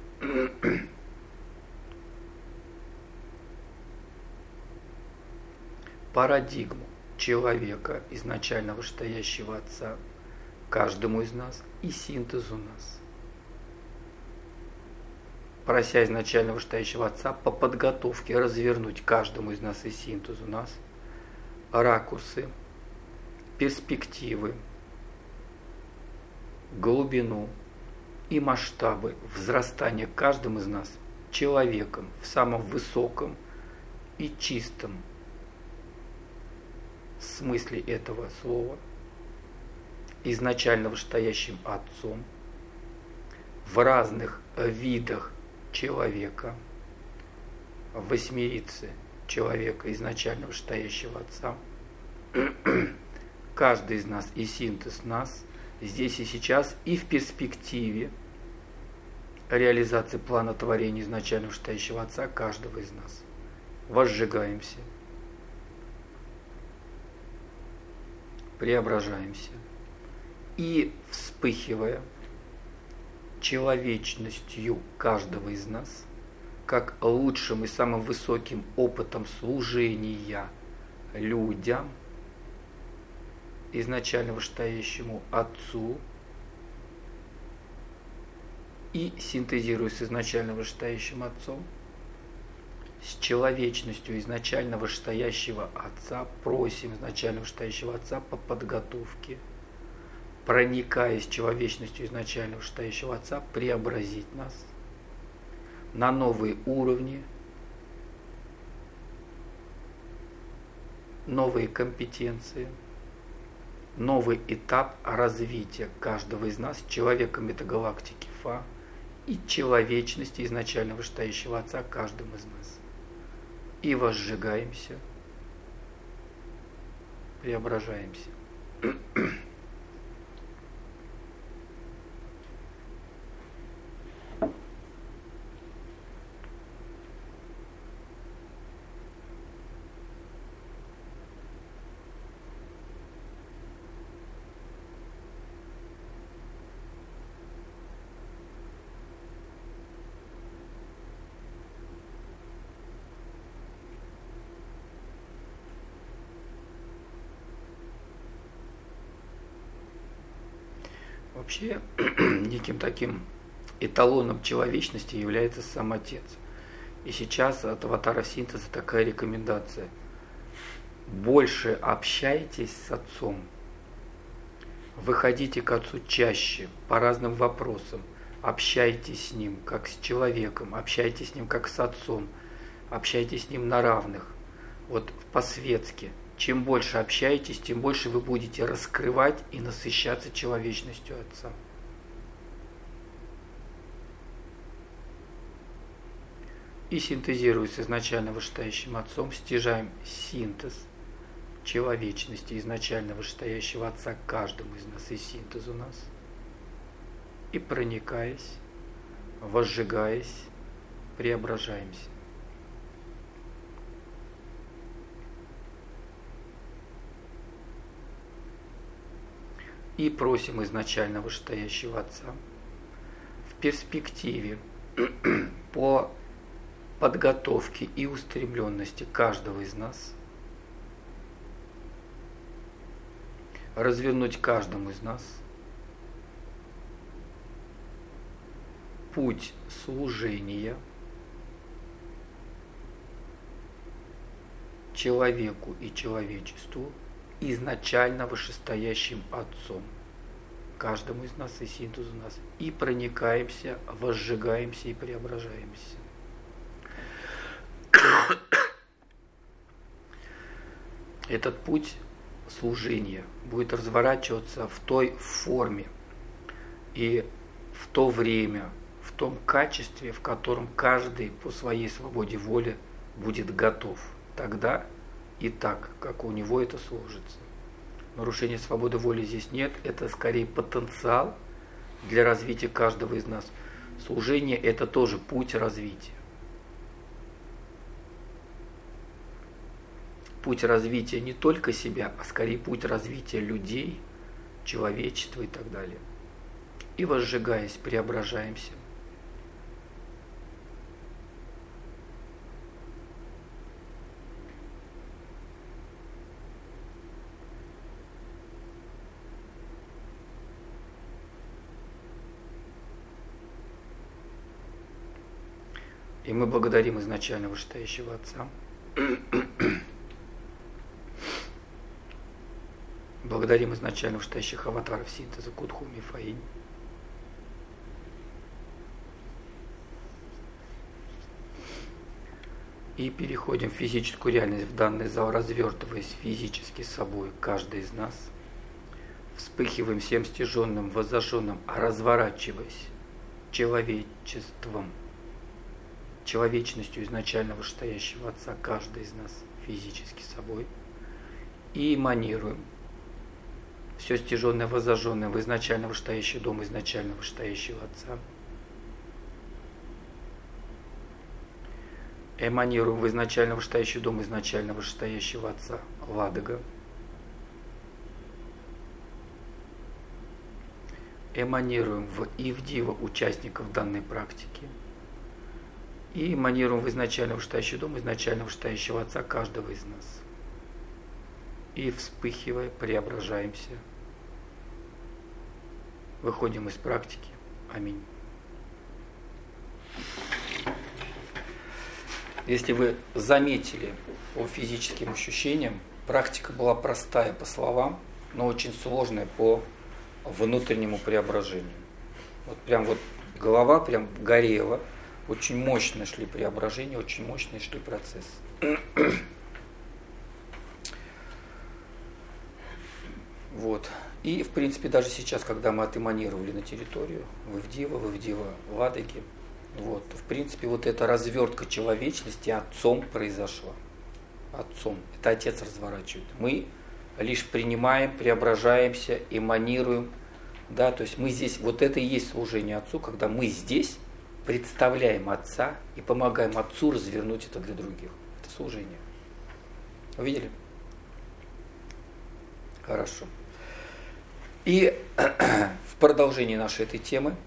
парадигму человека изначально вышестоящего Отца каждому из нас и синтезу нас, прося изначально вышестоящего Отца по подготовке развернуть каждому из нас и синтезу нас ракурсы, перспективы, глубину и масштабы взрастания каждым из нас человеком в самом высоком и чистом смысле этого слова, изначально вышестоящим Отцом, в разных видах человека, в восьмерице человека изначально вышестоящего Отца, каждый из нас и синтез нас здесь и сейчас и в перспективе реализации плана творения изначально вышестоящего Отца каждого из нас. Возжигаемся, преображаемся и, вспыхивая человечностью каждого из нас, как лучшим и самым высоким опытом служения людям, изначально вышестоящему Отцу, и синтезируясь с изначально вышестоящим Отцом, с человечностью изначально вышестоящего Отца, просим изначально вышестоящего Отца по подготовке, проникаясь человечностью изначально вышестоящего Отца, преобразить нас, на новые уровни, новые компетенции, новый этап развития каждого из нас, человека метагалактики Фа и человечности изначально вышестоящего Отца каждым из нас. И возжигаемся, преображаемся. Вообще, неким таким эталоном человечности является сам Отец. И сейчас от аватаров синтеза такая рекомендация. Больше общайтесь с Отцом. Выходите к Отцу чаще, по разным вопросам. Общайтесь с Ним, как с человеком. Общайтесь с Ним, как с Отцом. Общайтесь с Ним на равных. Вот по-светски. Чем больше общаетесь, тем больше вы будете раскрывать и насыщаться человечностью Отца. И синтезируя с изначально вышестоящим Отцом, стяжаем синтез человечности изначально вышестоящего Отца каждому из нас и синтез у нас. И проникаясь, возжигаясь, преображаемся. И просим изначально вышестоящего Отца в перспективе по подготовке и устремленности каждого из нас развернуть каждому из нас путь служения человеку и человечеству изначально вышестоящим Отцом, каждому из нас и синтезу нас, и проникаемся, возжигаемся и преображаемся. Этот путь служения будет разворачиваться в той форме и в то время, в том качестве, в котором каждый по своей свободе воли будет готов. Тогда и так, как у него это сложится. Нарушения свободы воли здесь нет, это скорее потенциал для развития каждого из нас. Служение – это тоже путь развития. Путь развития не только себя, а скорее путь развития людей, человечества и так далее. И возжигаясь, преображаемся. И мы благодарим изначально вышестоящего Отца. Благодарим изначально вышестоящих аватаров синтеза Кудху Мифаинь. И переходим в физическую реальность, в данный зал, развертываясь физически собой, каждый из нас. Вспыхиваем всем стяженным, воззажженным, разворачиваясь человечеством, человечностью изначально вышестоящего Отца, каждый из нас физически собой. И эманируем все стяженное, воззажженное в изначально вышестоящий дом изначально вышестоящего Отца. Эманируем в изначально вышестоящий дом изначально вышестоящего Отца Ладога. Эманируем в Ивдива участников данной практики. И эманируем в изначально вышестоящий дом изначально вышестоящего Отца каждого из нас. И вспыхивая, преображаемся. Выходим из практики. Аминь. Если вы заметили по физическим ощущениям, практика была простая по словам, но очень сложная по внутреннему преображению. Вот прям вот голова прям горела, Очень мощно шли преображения, очень мощные шли процессы. Вот. И, в принципе, даже сейчас, когда мы отэманировали на территорию, в Ивдеево, Ладоге, вот, в принципе, вот эта развертка человечности отцом произошла. Отцом. Это отец разворачивает. Мы лишь принимаем, преображаемся, эманируем. Да, то есть мы здесь, вот это и есть служение отцу, когда мы здесь представляем отца и помогаем отцу развернуть это для других. Это служение. Увидели? Хорошо. И в продолжении нашей этой темы,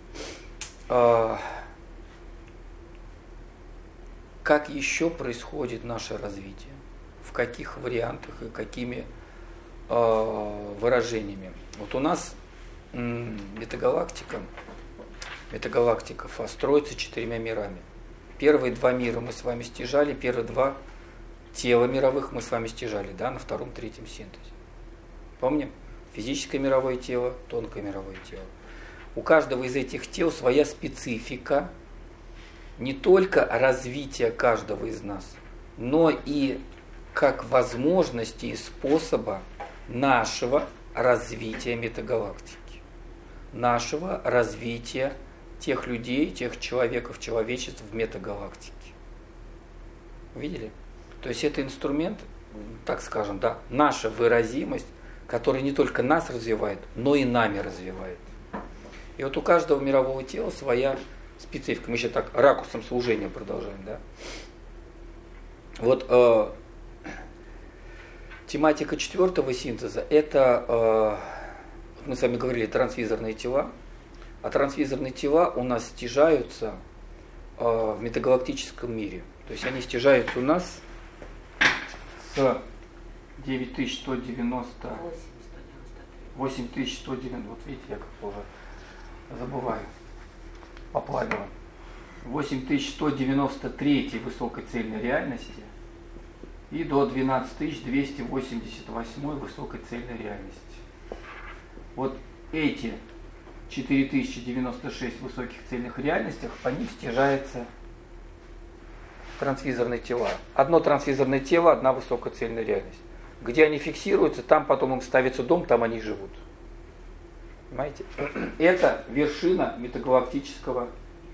как еще происходит наше развитие, в каких вариантах и какими выражениями. Вот у нас метагалактика ФА строится 4 мирами. Первые 2 мира мы с вами стяжали, первые 2 тела мировых мы с вами стяжали, да, на 2-м, 3-м синтезе. Помним? Физическое мировое тело, тонкое мировое тело. У каждого из этих тел своя специфика, не только развитие каждого из нас, но и как возможности и способа нашего развития метагалактики, нашего развития тех людей, тех человеков, человечеств в метагалактике. Видели? То есть это инструмент, так скажем, да, наша выразимость, который не только нас развивает, но и нами развивает. И вот у каждого мирового тела своя специфика. Мы сейчас так ракурсом служения продолжаем, да? Вот тематика 4-го синтеза – это, мы с вами говорили, трансвизорные тела. А трансвизорные тела у нас стяжаются в метагалактическом мире. То есть они стяжаются у нас с 9190, 8190, вот видите, я как уже забываю, поплавило. 8193 высокой цельной реальности и до 12288 высокой цельной реальности. Вот эти 4096 высоких цельных реальностях, по ним стяжается трансвизорные тела. Одно трансвизорное тело, одна высокоцельная реальность. Где они фиксируются, там потом им ставится дом, там они живут. Понимаете? Это вершина метагалактического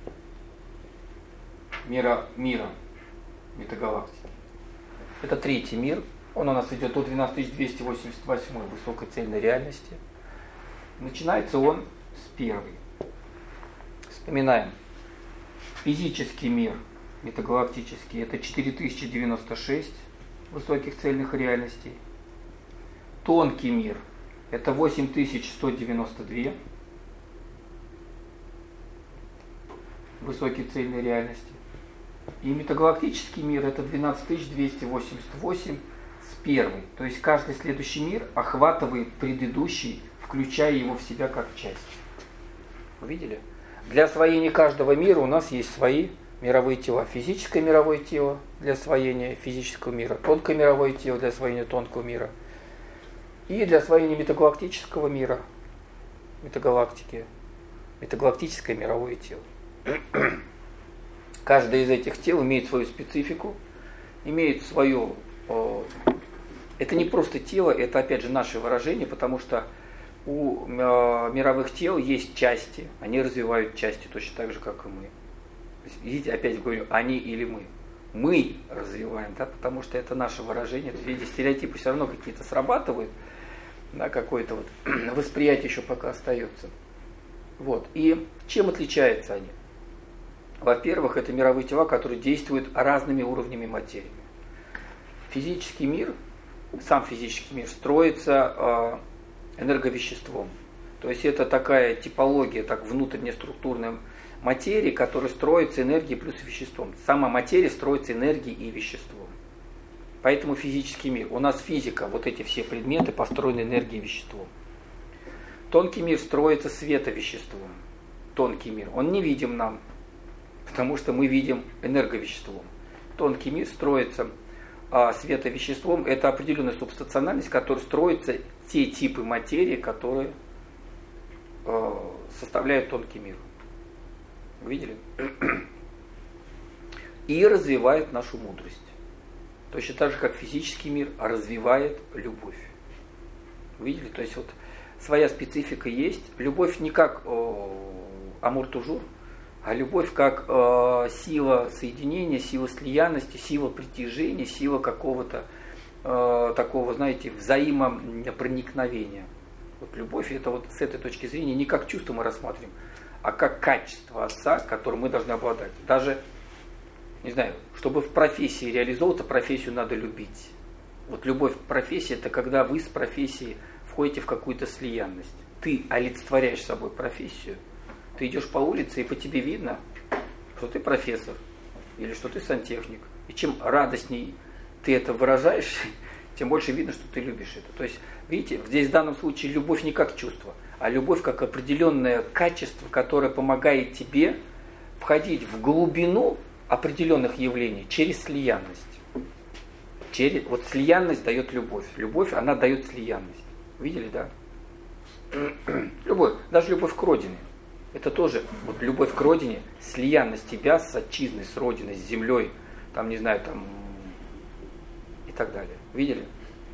мира метагалактики. Это 3-й мир. Он у нас идет до 12288 высокой цельной реальности. Начинается он с 1-й. Вспоминаем. Физический мир метагалактический – это 4096 высоких цельных реальностей. Тонкий мир – это 8192 высокие цельные реальности. И метагалактический мир – это 12288 с 1-й. То есть каждый следующий мир охватывает предыдущий, включая его в себя как часть. Увидели? Для освоения каждого мира у нас есть свои мировые тела. Физическое мировое тело для освоения физического мира, тонкое мировое тело для освоения тонкого мира и для освоения метагалактического мира, метагалактическое мировое тело. Каждое из этих тел имеет свою специфику, имеет свою... Это не просто тело, это опять же наше выражение, потому что у мировых тел есть части, они развивают части точно так же, как и мы. Видите, опять говорю, они или мы. Мы развиваем, да, потому что это наше выражение. Видите, стереотипы все равно какие-то срабатывают, да, какое-то вот восприятие еще пока остается. Вот. И чем отличаются они? Во-первых, это мировые тела, которые действуют разными уровнями материи. Физический мир, сам физический мир строится энерговеществом. То есть это такая типология, так внутренняя структурная материи, которая строится энергией плюс веществом. Сама материя строится энергией и веществом. Поэтому физический мир. У нас физика, вот эти все предметы построены энергией и веществом. Тонкий мир строится световеществом. Тонкий мир. Он не видим нам, потому что мы видим энерговеществом. Тонкий мир строится световеществом. Это определенная субстациональность, которая строится те типы материи, которые составляют тонкий мир. Видели? и развивает нашу мудрость. Точно так же, как физический мир развивает любовь. Видели? То есть вот своя специфика есть. Любовь не как амур-тужур, а любовь как сила соединения, сила слиянности, сила притяжения, сила какого-то такого, знаете, взаимопроникновения. Вот любовь это вот с этой точки зрения не как чувство мы рассматриваем, а как качество Отца, которым мы должны обладать. Даже, не знаю, чтобы в профессии реализовываться, профессию надо любить. Вот любовь к профессии – это когда вы с профессией входите в какую-то слиянность. Ты олицетворяешь собой профессию. Ты идешь по улице, и по тебе видно, что ты профессор или что ты сантехник. И чем радостней ты это выражаешь, тем больше видно, что ты любишь это. То есть, видите, здесь в данном случае любовь не как чувство, а любовь как определенное качество, которое помогает тебе входить в глубину определенных явлений через слиянность. Вот слиянность дает любовь. Любовь, она дает слиянность. Видели, да? Любовь, даже любовь к родине. Это тоже, вот любовь к родине, слиянность тебя с отчизной, с родиной, с землей, там, не знаю, там, и так далее. Видели?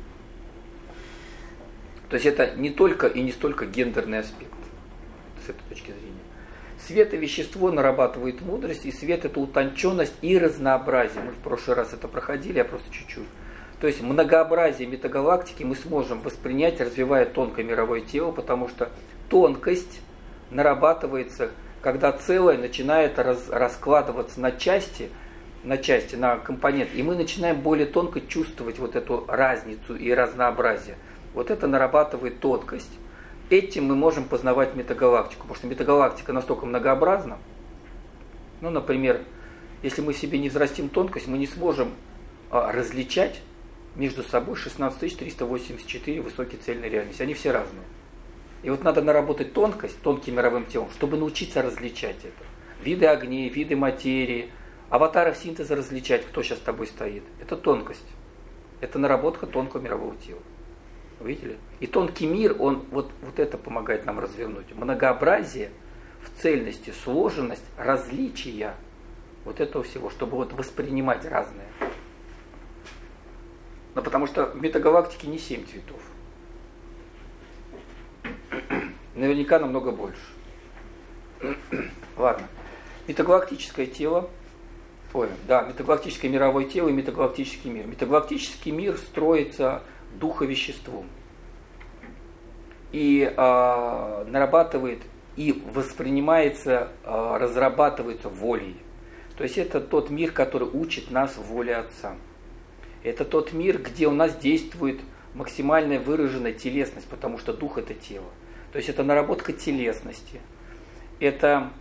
То есть это не только и не столько гендерный аспект, с этой точки зрения. Свет и вещество нарабатывает мудрость, и свет – это утонченность и разнообразие. Мы в прошлый раз это проходили, я просто чуть-чуть. То есть многообразие метагалактики мы сможем воспринять, развивая тонкое мировое тело, потому что тонкость нарабатывается, когда целое начинает раскладываться на части, на компоненты, и мы начинаем более тонко чувствовать вот эту разницу и разнообразие. Вот это нарабатывает тонкость. Этим мы можем познавать метагалактику, потому что метагалактика настолько многообразна. Ну, например, если мы себе не взрастим тонкость, мы не сможем различать между собой 16384 высокие цельные реальности. Они все разные. И вот надо наработать тонкость, тонким мировым телом, чтобы научиться различать это. Виды огней, виды материи, аватаров синтеза различать, кто сейчас с тобой стоит. Это тонкость. Это наработка тонкого мирового тела. Видели? И тонкий мир, он вот это помогает нам развернуть. Многообразие в цельности, сложенность, различия вот этого всего, чтобы вот воспринимать разное. Но потому что в метагалактике не 7 цветов. Наверняка намного больше. Ладно. Метагалактическое тело. Метагалактическое мировое тело и метагалактический мир. Метагалактический мир строится духовеществом. И нарабатывает и воспринимается, разрабатывается волей. То есть это тот мир, который учит нас воле Отца. Это тот мир, где у нас действует максимально выраженная телесность, потому что дух – это тело. То есть это наработка телесности. Это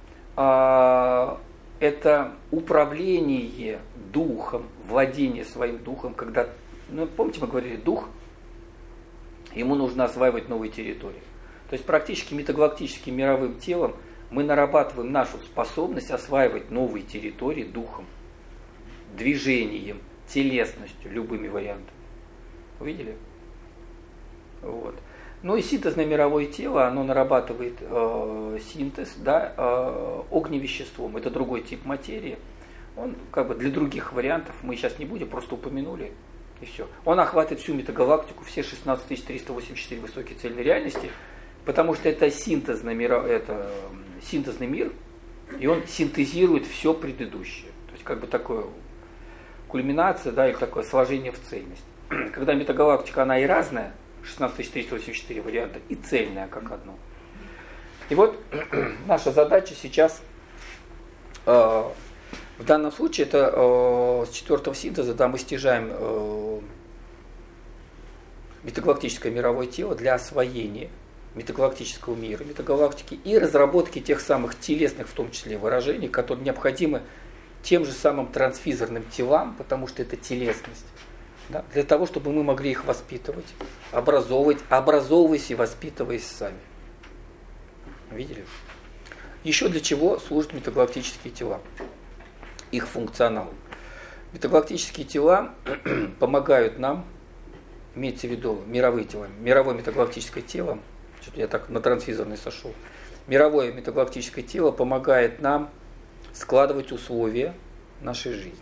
управление духом, владение своим духом, когда, помните, мы говорили, дух, ему нужно осваивать новые территории. То есть практически метагалактическим мировым телом мы нарабатываем нашу способность осваивать новые территории духом, движением, телесностью, любыми вариантами. Увидели? Вот. Ну и синтезное мировое тело, оно нарабатывает синтез, огневеществом. Это другой тип материи. Он как бы для других вариантов, мы сейчас не будем, просто упомянули, и все. Он охватывает всю метагалактику, все 16384 высокие цельные реальности, потому что это синтезный мир, и он синтезирует все предыдущее. То есть как бы такое кульминация, или такое сложение в цельность. Когда метагалактика, она и разная, 16384 варианта, и цельная как одно. И вот наша задача сейчас, в данном случае, это с 4-го синтеза, мы стяжаем метагалактическое мировое тело для освоения метагалактического мира, метагалактики и разработки тех самых телесных, в том числе, выражений, которые необходимы тем же самым трансфизерным телам, потому что это телесность, для того, чтобы мы могли их воспитывать, образовываясь и воспитываясь сами. Видели? Еще для чего служат метагалактические тела? Их функционал. Метагалактические тела помогают нам, имеется в виду мировые тела, мировое метагалактическое тело, что-то я так на трансфизерный сошел, мировое метагалактическое тело помогает нам складывать условия нашей жизни.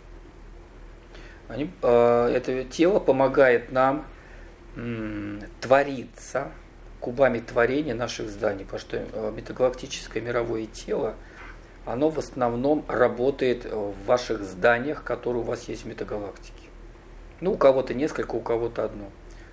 Это тело помогает нам твориться кубами творения наших зданий, потому что метагалактическое мировое тело, оно в основном работает в ваших зданиях, которые у вас есть в метагалактике. Ну, у кого-то несколько, у кого-то одно.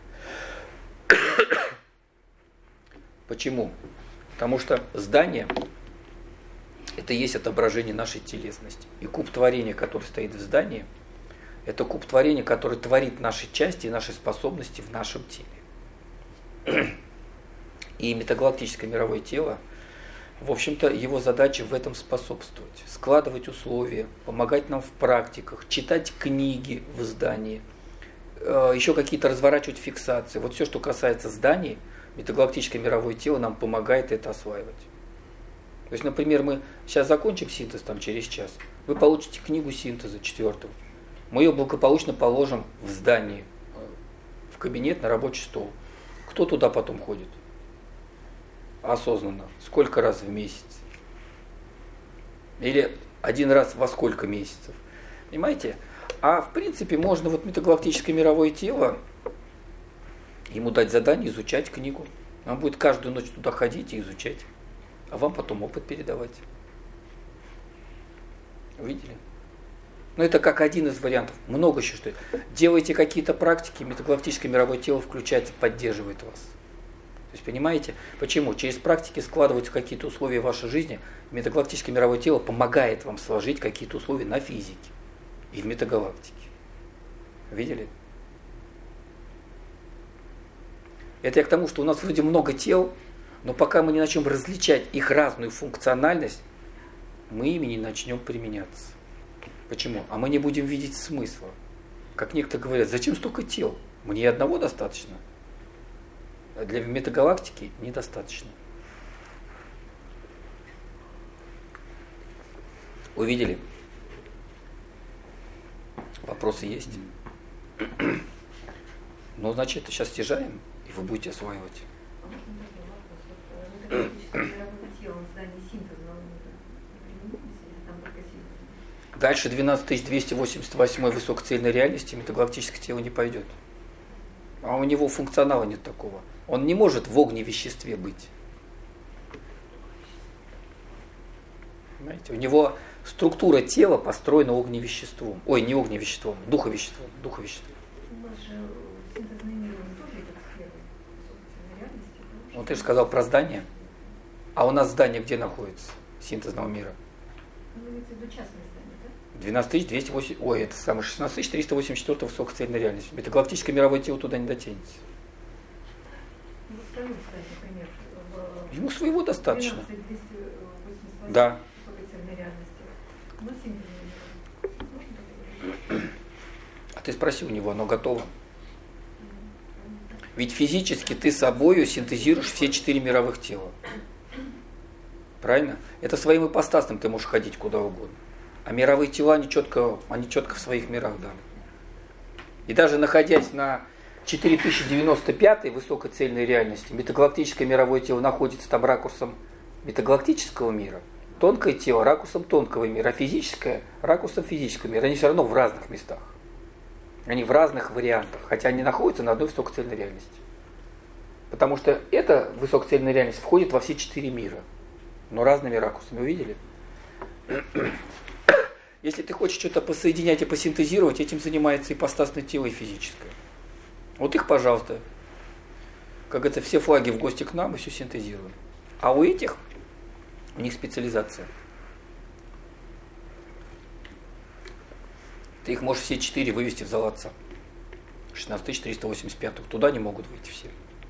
Почему? Потому что здание – это и есть отображение нашей телесности. И куб творения, который стоит в здании, это куб творения, который творит наши части и наши способности в нашем теле. И метагалактическое мировое тело, в общем-то, его задача в этом способствовать, складывать условия, помогать нам в практиках, читать книги в здании, еще какие-то разворачивать фиксации. Вот все, что касается зданий, метагалактическое мировое тело нам помогает это осваивать. То есть, например, мы сейчас закончим синтез там, через час, вы получите книгу синтеза 4-го. Мы ее благополучно положим в здании, в кабинет, на рабочий стол. Кто туда потом ходит? Осознанно. Сколько раз в месяц? Или один раз во сколько месяцев? Понимаете? А в принципе можно вот метагалактическое мировое тело, ему дать задание изучать книгу. Он будет каждую ночь туда ходить и изучать. А вам потом опыт передавать. Увидели? Но это как один из вариантов. Много еще что. Делайте какие-то практики, метагалактическое мировое тело включается, поддерживает вас. То есть понимаете, почему? Через практики складываются какие-то условия в вашей жизни, метагалактическое мировое тело помогает вам сложить какие-то условия на физике и в метагалактике. Видели? Это я к тому, что у нас вроде много тел, но пока мы не начнем различать их разную функциональность, мы ими не начнем применяться. Почему? А мы не будем видеть смысла. Как некоторые говорят, зачем столько тел? Мне одного достаточно. А для метагалактики недостаточно. Увидели? Вопросы есть? Ну, значит, сейчас снижаем, и вы будете осваивать. Дальше 12288 высокоцельной реальности метагалактическое тело не пойдет. А у него функционала нет такого. Он не может в огневеществе быть. Понимаете? У него структура тела построена огневеществом. Ой, не огневеществом, духовеществом. У вас же синтезный мир, он тоже идет в сферу высокоцельной реальности. Вот ты же сказал про здание. А у нас здание где находится? Синтезного мира. Ну, имеется в виду частное здание, да? 12208, ой, это самое 16384 высокоцельной реальности. Метагалактическое мировое тело туда не дотянется. Ну, в своем здание, например, Ему своего достаточно. 12288 Да. высокоцельной реальности. Но синтезный мир. Можно так говорить? А ты спроси у него, оно готово. Ведь физически ты собою синтезируешь все 4 мировых тела. Правильно? Это своим ипостасным ты можешь ходить куда угодно. А мировые тела, они четко в своих мирах дали. И даже находясь на 4095 высокоцельной реальности, метагалактическое мировое тело находится там ракурсом метагалактического мира, тонкое тело ракурсом тонкого мира, а физическое ракурсом физического мира. Они все равно в разных местах. Они в разных вариантах, хотя они находятся на одной высокоцельной реальности. Потому что эта высокоцельная реальность входит во все 4 мира, но разными ракурсами. Увидели? Если ты хочешь что-то посоединять и посинтезировать, этим занимается ипостасное тело и физическое. Вот их, пожалуйста. Как это, все флаги в гости к нам, и все синтезируем. А у этих, у них специализация. Ты их можешь все 4 вывести в зал отца. 16385. Туда не могут выйти все.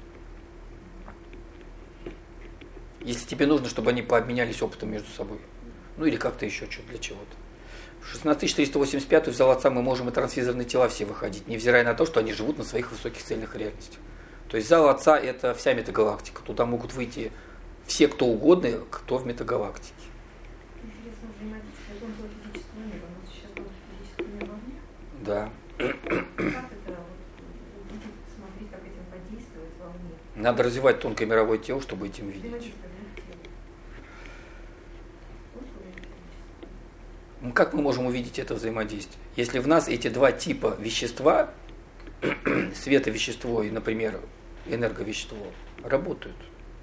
Если тебе нужно, чтобы они пообменялись опытом между собой. Ну или как-то еще что-то для чего-то. В 16385 в зал отца мы можем и трансфизорные тела все выходить, невзирая на то, что они живут на своих высоких цельных реальностях. То есть зал отца это вся метагалактика. Туда могут выйти все кто угодно, кто в метагалактике. Интересно взаимодействие тонкого физического мира. У нас сейчас тонкий физический мир вовне. Да. Как это будете смотреть, как этим подействовать вовне? Надо развивать тонкое мировое тело, чтобы этим видеть. Взаимодействие двух тел. как мы можем увидеть это взаимодействие? Если в нас эти два типа вещества, световещество и, например, энерговещество, работают.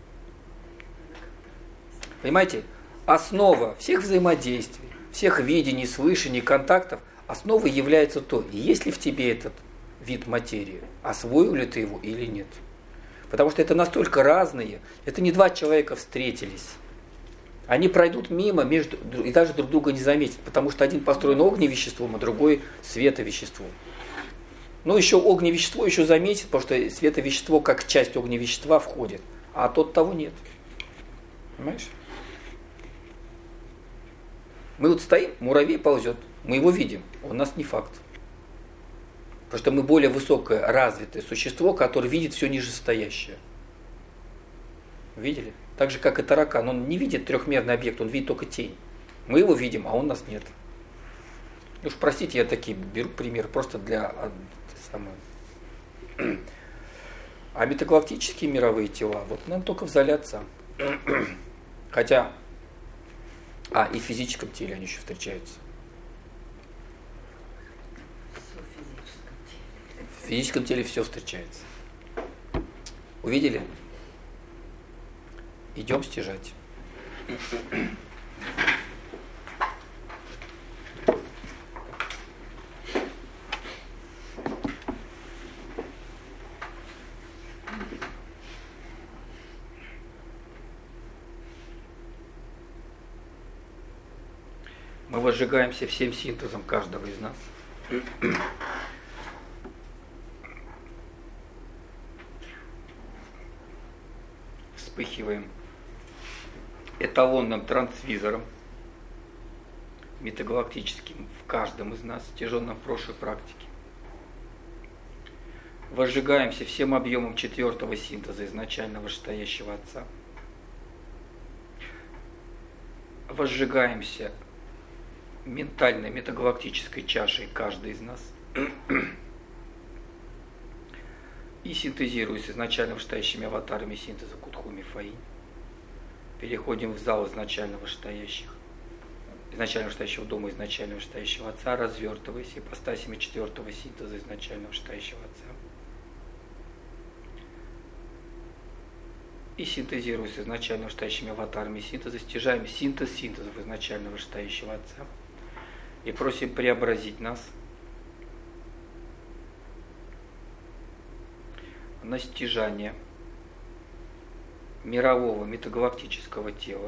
Понимаете? Основа всех взаимодействий, всех видений, слышаний, контактов, основой является то, есть ли в тебе этот вид материи, освоил ли ты его или нет. Потому что это настолько разные, это не два человека встретились. Они пройдут мимо и даже друг друга не заметят, потому что один построен огневеществом, а другой световеществом. Ну, еще огневещество еще заметит, потому что световещество как часть огневещества входит, а тот того нет. Понимаешь? Мы вот стоим, муравей ползет, мы его видим, он нас не факт. Потому что мы более высокое, развитое существо, которое видит все нижестоящее. Видели? Так же, как и таракан, он не видит трехмерный объект, он видит только тень. Мы его видим, а он нас нет. Уж простите, я такие беру пример просто для самой. А метагалактические мировые тела, вот нам только взаляться. Хотя, и в физическом теле они еще встречаются. В физическом теле все встречается. Увидели? Идем стяжать. Мы возжигаемся всем синтезом каждого из нас. Вспыхиваем эталонным трансвизором, метагалактическим, в каждом из нас, стяженном в прошлой практике. Возжигаемся всем объемом четвертого синтеза изначального вышестоящего Отца. Возжигаемся ментальной метагалактической чашей каждый из нас. И синтезируясь изначально вышестоящими аватарами синтеза Кутхуми Фаинь, переходим в зал изначально вышестоящего дома изначально вышестоящего Отца, развертываясь ипостасями четвертого синтеза изначально вышестоящего Отца. И синтезируясь изначально вышестоящими аватарами синтеза, стяжаем синтез синтезов изначально вышестоящего Отца и просим преобразить нас на стяжание мирового метагалактического тела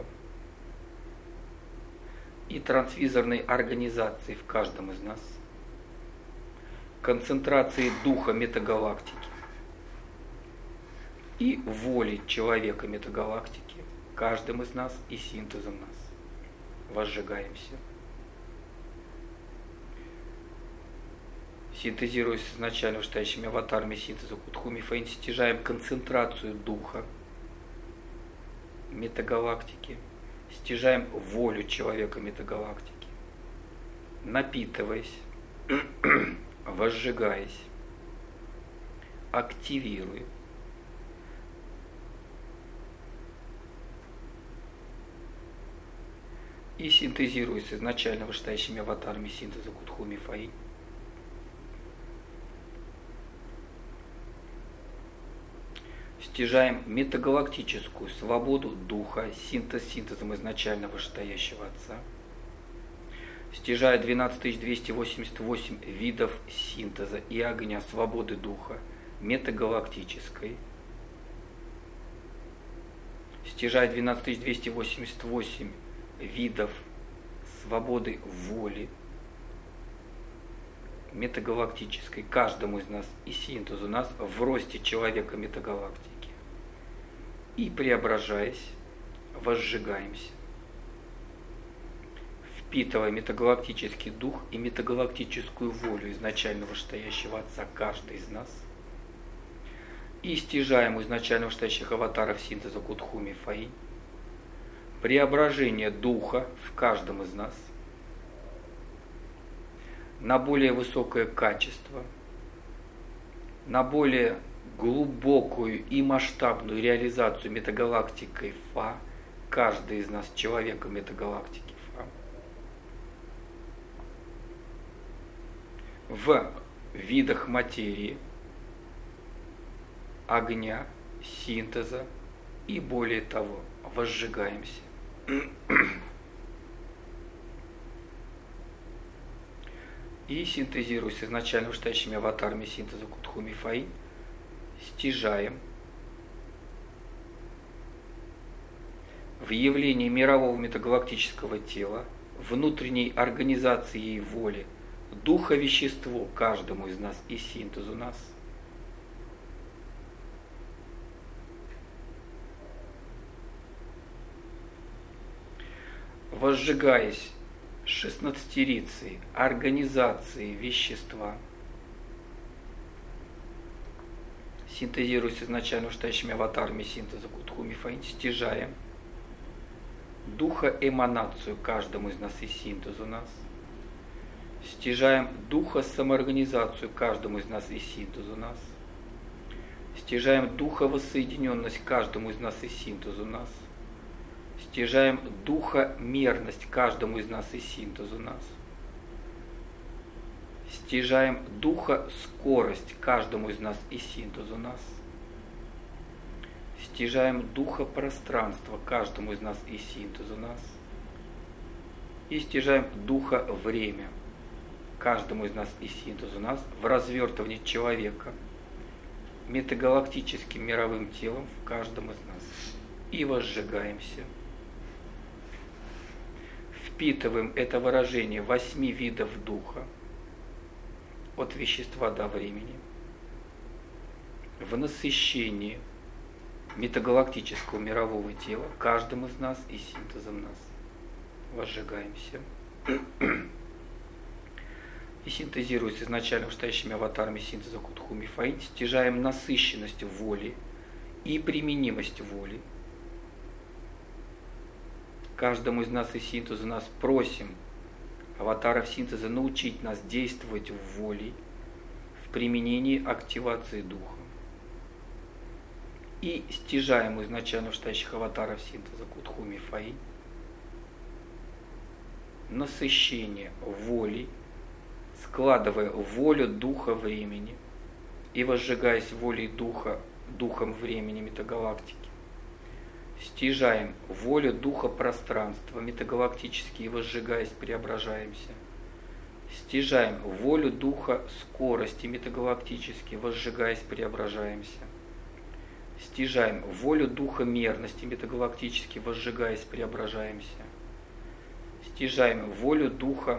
и трансвизорной организации в каждом из нас, концентрации духа метагалактики и воли человека метагалактики, каждым из нас и синтезом нас. Возжигаемся. Синтезируясь с изначально вышестоящими аватарами синтеза Кутхуми Фаинь, стяжаем концентрацию духа метагалактики, стяжаем волю человека метагалактики, напитываясь, возжигаясь, активируя и синтезируясь с изначально вышестоящими аватарами синтеза Кутхуми Фаинь, стяжаем метагалактическую свободу духа, синтезом изначально вышестоящего Отца, стяжая 12288 видов синтеза и огня свободы духа метагалактической, стяжая 12288 видов свободы воли метагалактической, каждому из нас и синтезу нас в росте человека метагалактики. И преображаясь, возжигаемся, впитывая метагалактический дух и метагалактическую волю изначально вышестоящего Отца каждый из нас, и стяжаем у изначально вышестоящих аватаров синтеза Кутхуми Фаинь преображение духа в каждом из нас на более высокое качество, на более глубокую и масштабную реализацию метагалактикой Фа, каждый из нас человека метагалактики Фа. в видах материи, огня, синтеза и более того, возжигаемся. И синтезируясь изначально вышестоящими аватарами синтеза Кутхуми Фаи, стяжаем в явлении мирового метагалактического тела, внутренней организации ей воли, духа-вещество каждому из нас и синтезу нас, возжигаясь шестнадцатерицей организации вещества, синтезируясь изначально вышестоящими аватарами синтеза Кутхуми Фаи, стяжаем духа-эманацию каждому из нас и синтезу нас, стяжаем духа-самоорганизацию каждому из нас и синтезу нас, стяжаем духа-воссоединенность каждому из нас и синтезу нас, стяжаем духа-мерность каждому из нас и синтезу нас, стяжаем духа-скорость каждому из нас и синтезу нас, стяжаем духа-пространства каждому из нас и синтезу нас, и стяжаем духа-время каждому из нас и синтезу нас в развертывании человека метагалактическим мировым телом в каждом из нас. И возжигаемся. Впитываем это выражение 8 видов духа, от вещества до времени, в насыщении метагалактического мирового тела каждым из нас и синтезом нас. Возжигаемся. И синтезируясь изначально вышестоящими аватарами синтеза Кутхуми Фаи, стяжаем насыщенность воли и применимость воли. Каждому из нас и синтезу нас просим аватаров синтеза научить нас действовать в воле, в применении активации духа. И стяжаем изначально вышестоящих аватаров синтеза Кутхуми Фаи насыщение волей, складывая волю духа времени и возжигаясь волей духа, духом времени метагалактики. Стяжаем волю духа пространства метагалактически и возжигаясь преображаемся. Стяжаем волю духа скорости метагалактически, возжигаясь преображаемся. Стяжаем волю духа мерности метагалактически, возжигаясь преображаемся. Стяжаем волю духа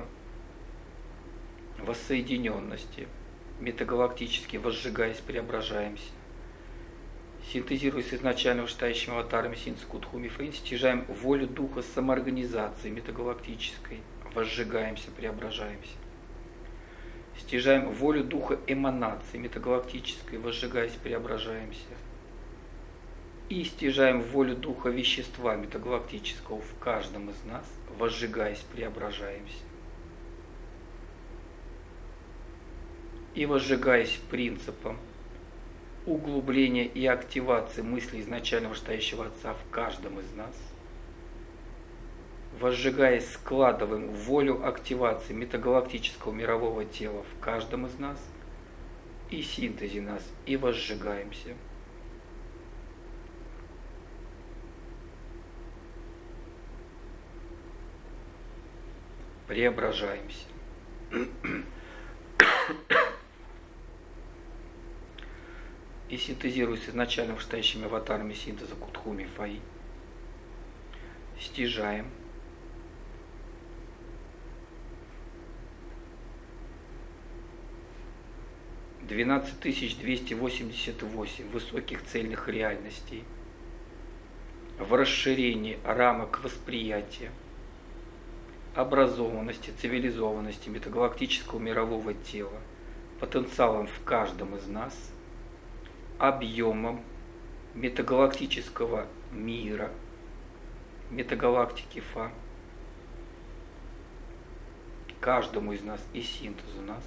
воссоединенности метагалактически, возжигаясь преображаемся. Синтезируясь изначально вышестоящими аватарами синтеза Кутхуми Фаи, стяжаем волю духа самоорганизации метагалактической, возжигаемся, преображаемся. Стяжаем волю духа эманации метагалактической, возжигаясь, преображаемся. И стяжаем волю духа вещества метагалактического в каждом из нас, возжигаясь, преображаемся. И возжигаясь принципом углубления и активации мысли изначально вышестоящего Отца в каждом из нас, возжигаясь, складываем волю активации метагалактического мирового тела в каждом из нас и синтезе нас, и возжигаемся. Преображаемся. И синтезируясь изначально вышестоящими аватарами синтеза Кутхуми Фаи, стяжаем $12288 высоких цельных реальностей в расширении рамок восприятия, образованности, цивилизованности метагалактического мирового тела, потенциалом в каждом из нас, объемом метагалактического мира, метагалактики Фа, каждому из нас и синтезу нас,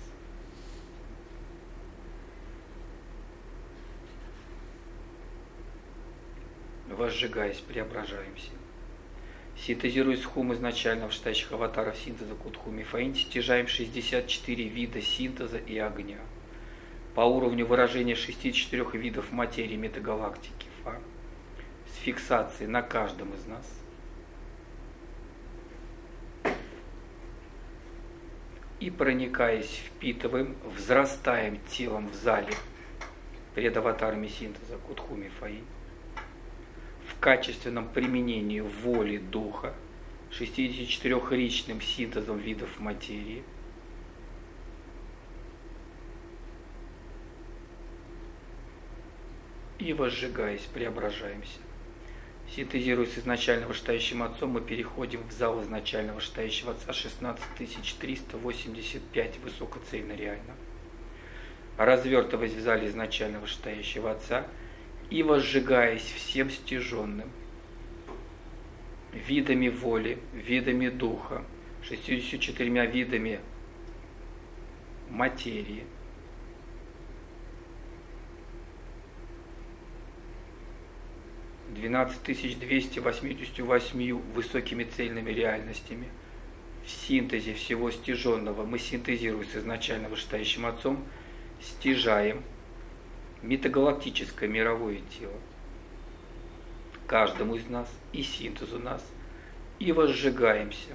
возжигаясь, преображаемся. Синтезируя схум изначально вышестоящих аватаров синтеза Кутхуми Фаин, стяжаем 64 вида синтеза и огня. По уровню выражения 64 видов материи метагалактики Фа, с фиксацией на каждом из нас. И, проникаясь, впитываем, взрастаем телом в зале перед аватарами синтеза Кутхуми Фаин в качественном применении воли духа 64-ричным синтезом видов материи, и, возжигаясь, преображаемся. Синтезируясь изначально вышестоящим Отцом, мы переходим в зал изначально вышестоящего Отца 16385 высокоцельно реально. Развертываясь в зале изначально вышестоящего Отца и возжигаясь всем стяженным видами воли, видами духа, 64 видами материи, — 12288 высокими цельными реальностями. В синтезе всего стяженного мы, синтезируя с изначально вышестоящим Отцом, стяжаем метагалактическое мировое тело каждому из нас и синтезу нас, и возжигаемся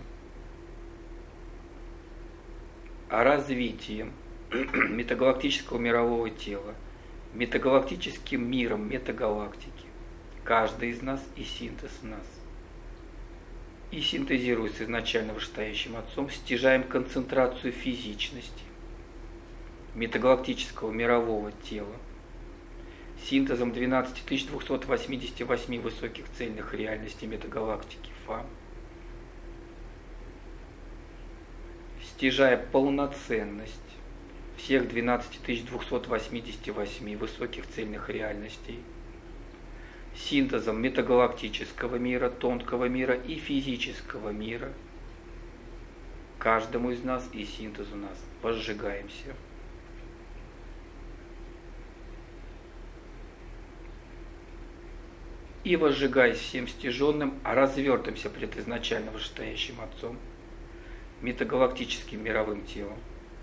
развитием метагалактического мирового тела, метагалактическим миром метагалактики, каждый из нас и синтез нас. И синтезируя с изначально вышестоящим Отцом, стяжаем концентрацию физичности метагалактического мирового тела синтезом 12288 высоких цельных реальностей метагалактики Фа, стяжая полноценность всех 12288 высоких цельных реальностей синтезом метагалактического мира, тонкого мира и физического мира каждому из нас и синтезу нас. Возжигаемся. И, возжигаясь всем стяженным, развертимся пред изначально вышестоящим Отцом, метагалактическим мировым телом.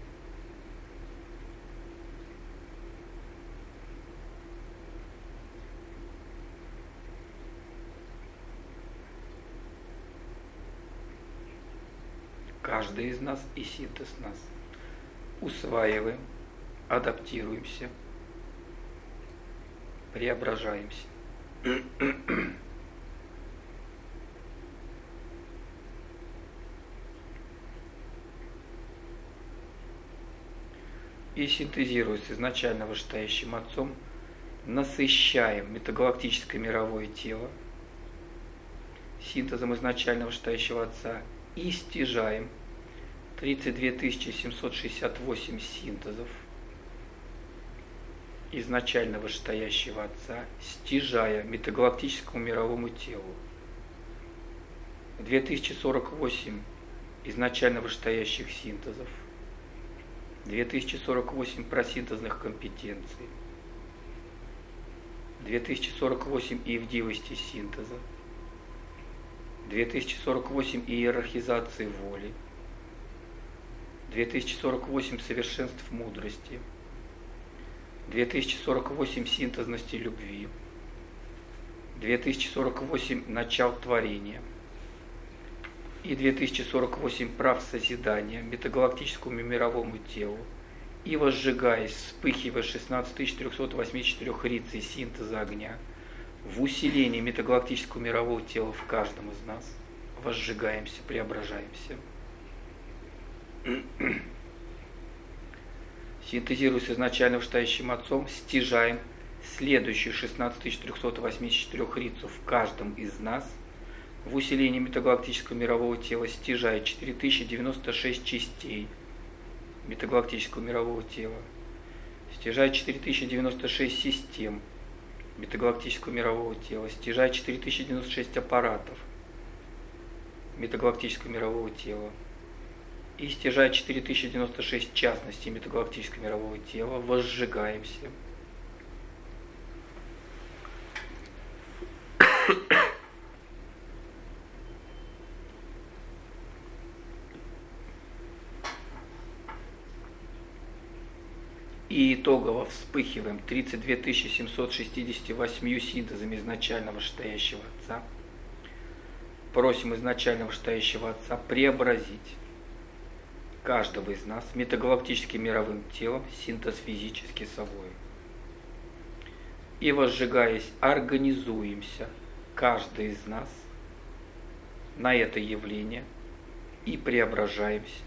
Каждый из нас и синтез нас. Усваиваем, адаптируемся, преображаемся. И, синтезируя с изначально вышестоящим Отцом, насыщаем метагалактическое мировое тело синтезом изначально вышестоящего Отца и стяжаем 32 768 синтезов изначально вышестоящего Отца, стяжая метагалактическому мировому телу 2048 изначально вышестоящих синтезов, 2048 просинтезных компетенций, 2048 иевдивости синтеза, 2048 иерархизации воли, 2048 совершенств мудрости, 2048 синтезности любви, 2048 начал творения и 2048 прав созидания метагалактическому мировому телу, и, возжигаясь, вспыхивая 16384 рицей синтеза огня в усилении метагалактического мирового тела в каждом из нас, возжигаемся, преображаемся. Синтезируя с изначально вышестоящим Отцом, стяжаем следующую 16384 рицу в каждом из нас в усилении метагалактического мирового тела, стяжая 4096 частей метагалактического мирового тела, стяжая 4096 систем метагалактического мирового тела, стяжая 4096 аппаратов метагалактического мирового тела, и, стяжая 4096 частностей метагалактического мирового тела, возжигаемся. и итогово вспыхиваем 32 768 синтезами изначального вышестоящего Отца. Просим изначального вышестоящего Отца преобразить каждого из нас метагалактическим мировым телом, синтез физически собой. И возжигаясь, организуемся, каждый из нас, на это явление и преображаемся,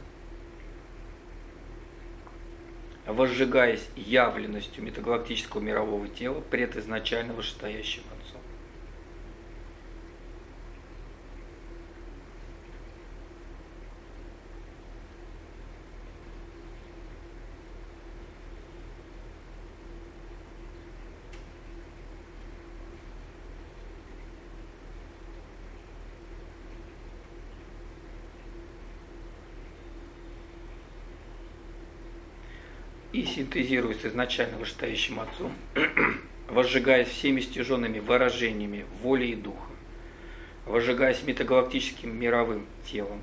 возжигаясь явленностью метагалактического мирового тела пред изначально вышестоящим Отцом. И синтезируясь с изначально вышестоящим Отцом, возжигаясь всеми стяженными выражениями воли и духа, возжигаясь метагалактическим мировым телом,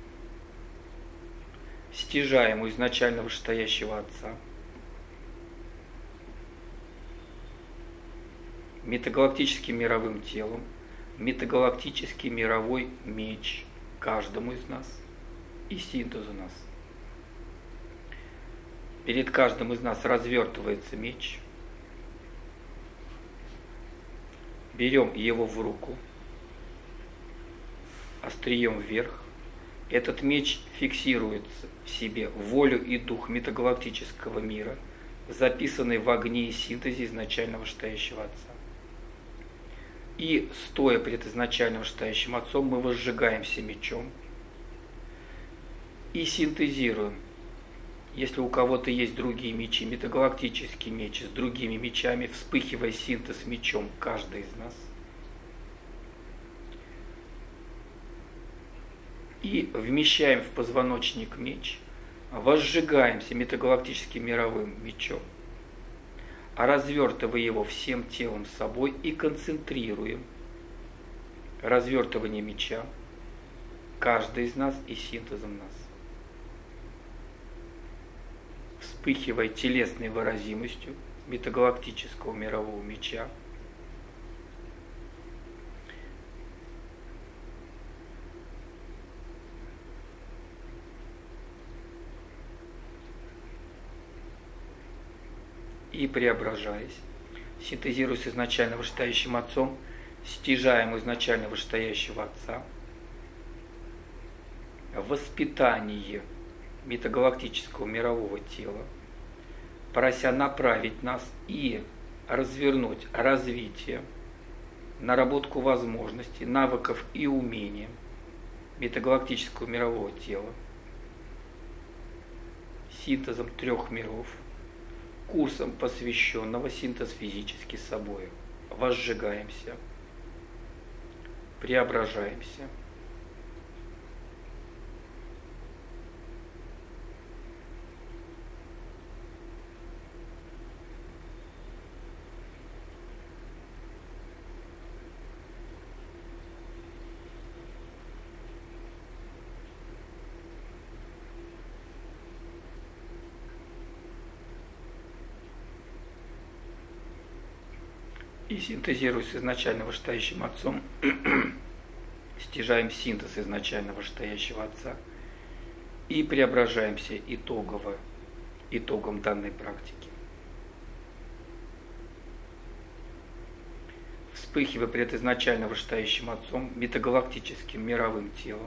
стяжаем у изначально вышестоящего Отца, метагалактическим мировым телом, метагалактический мировой меч каждому из нас и синтезу нас. Перед каждым из нас развертывается меч. Берем его в руку, острием вверх. Этот меч фиксирует в себе волю и дух метагалактического мира, записанный в огне и синтезе изначального вышестоящего Отца. И, стоя перед изначально вышестоящим Отцом, мы возжигаемся мечом и синтезируем. Если у кого-то есть другие мечи, метагалактический меч с другими мечами, вспыхивая синтез мечом каждый из нас. И вмещаем в позвоночник меч, возжигаемся метагалактическим мировым мечом, а развертывая его всем телом с собой и концентрируем развертывание меча, каждый из нас и синтезом нас. Вспыхивая телесной выразимостью метагалактического мирового меча, и преображаясь, синтезируясь с изначально вышестоящим Отцом, стяжаем у изначально вышестоящего Отца воспитание метагалактического мирового тела, прося направить нас и развернуть развитие, наработку возможностей, навыков и умений метагалактического мирового тела, синтезом 3 миров, курсом, посвященного синтез физически собой. Возжигаемся, преображаемся. И синтезируясь с изначально вышестоящим Отцом, стяжаем синтез изначально вышестоящего Отца и преображаемся итогом данной практики. Вспыхивая пред изначально вышестоящим Отцом, метагалактическим мировым телом,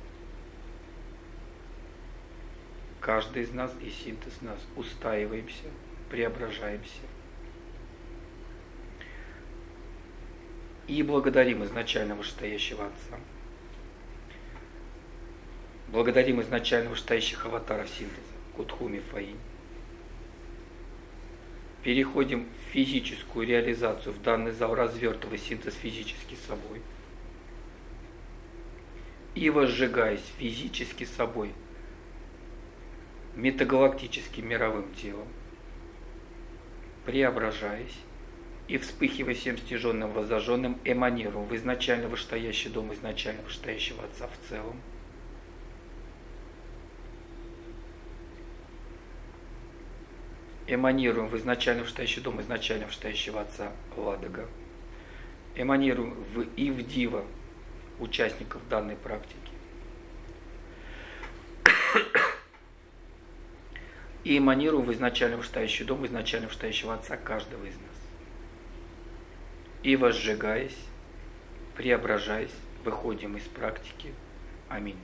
каждый из нас и синтез нас, устаиваемся, преображаемся. И благодарим изначально вышестоящего Отца. Благодарим изначально вышестоящих аватаров синтеза, Кутхуми, Фаинь. Переходим в физическую реализацию, в данный зал, развертывая синтез физически собой. И возжигаясь физически собой, метагалактическим мировым телом, преображаясь, и вспыхивая всем стяженным воззаженным, эманируем в изначально вышестоящий дом изначально вышестоящего Отца в целом. эманируем в изначально вышестоящий дом изначально вышестоящего Отца Ладога, эманируем в Ивдива, участников данной практики, и эманируем в изначально вышестоящий дом изначально вышестоящего Отца каждого из нас. И возжигаясь, преображаясь, выходим из практики. Аминь.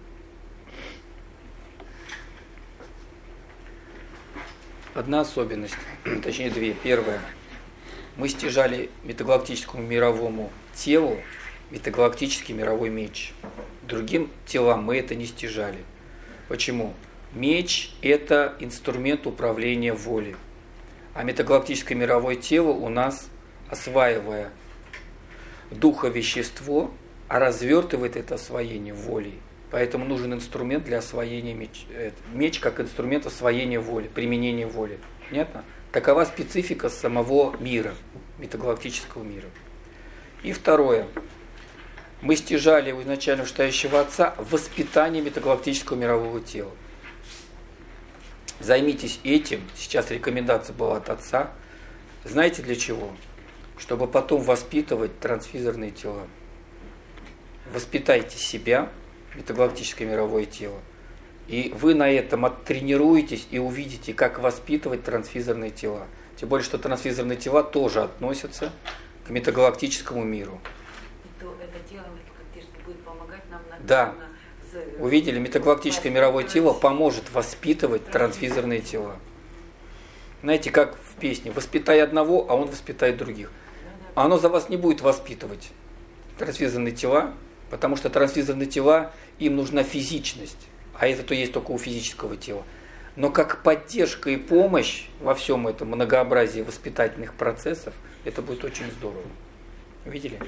Одна особенность, точнее две. Первая. Мы стяжали метагалактическому мировому телу метагалактический мировой меч. Другим телам мы это не стяжали. Почему? Меч – это инструмент управления волей. А метагалактическое мировое тело у нас, осваивая духовещество, развертывает это освоение волей. Поэтому нужен инструмент для освоения меча. Меч как инструмент освоения воли, применения воли. Понятно? Такова специфика самого мира, метагалактического мира. И второе. Мы стяжали у изначально вышестоящего Отца воспитание метагалактического мирового тела. Займитесь этим. Сейчас рекомендация была от Отца. Знаете для чего? Чтобы потом воспитывать трансфизерные тела. Воспитайте себя, метагалактическое мировое тело. И вы на этом оттренируетесь и увидите, как воспитывать трансфизерные тела. Тем более, что трансфизерные тела тоже относятся к метагалактическому миру. И то это тело метагалактически будет помогать нам на... Да. Увидели, метагалактическое мировое тело поможет воспитывать трансфизерные тела. Знаете, как в песне: «Воспитай одного, а он воспитает других». А оно за вас не будет воспитывать трансфизерные тела, потому что трансфизерные тела, им нужна физичность, а это то есть только у физического тела. Но как поддержка и помощь во всем этом многообразии воспитательных процессов, это будет очень здорово. Видели?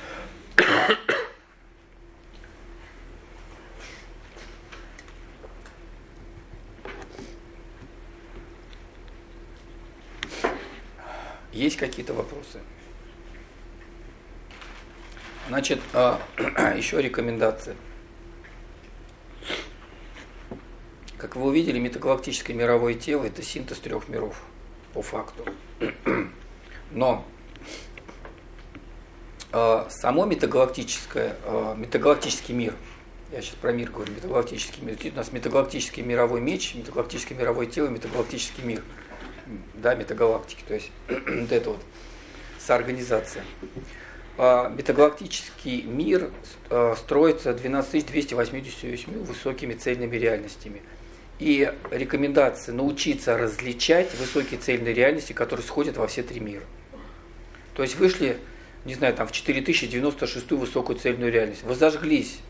Есть какие-то вопросы? Значит, еще рекомендация. Как вы увидели, метагалактическое мировое тело – это синтез трех миров, по факту. Но само метагалактический мир, я сейчас про мир говорю, метагалактический мир, у нас метагалактический мировой меч, метагалактическое мировое тело, метагалактический мир, да, метагалактики, то есть вот это вот соорганизация. Метагалактический мир строится 12288 высокими цельными реальностями. И рекомендация научиться различать высокие цельные реальности, которые сходят во все три мира. То есть вышли, не знаю, там в 4096 высокую цельную реальность, вы зажглись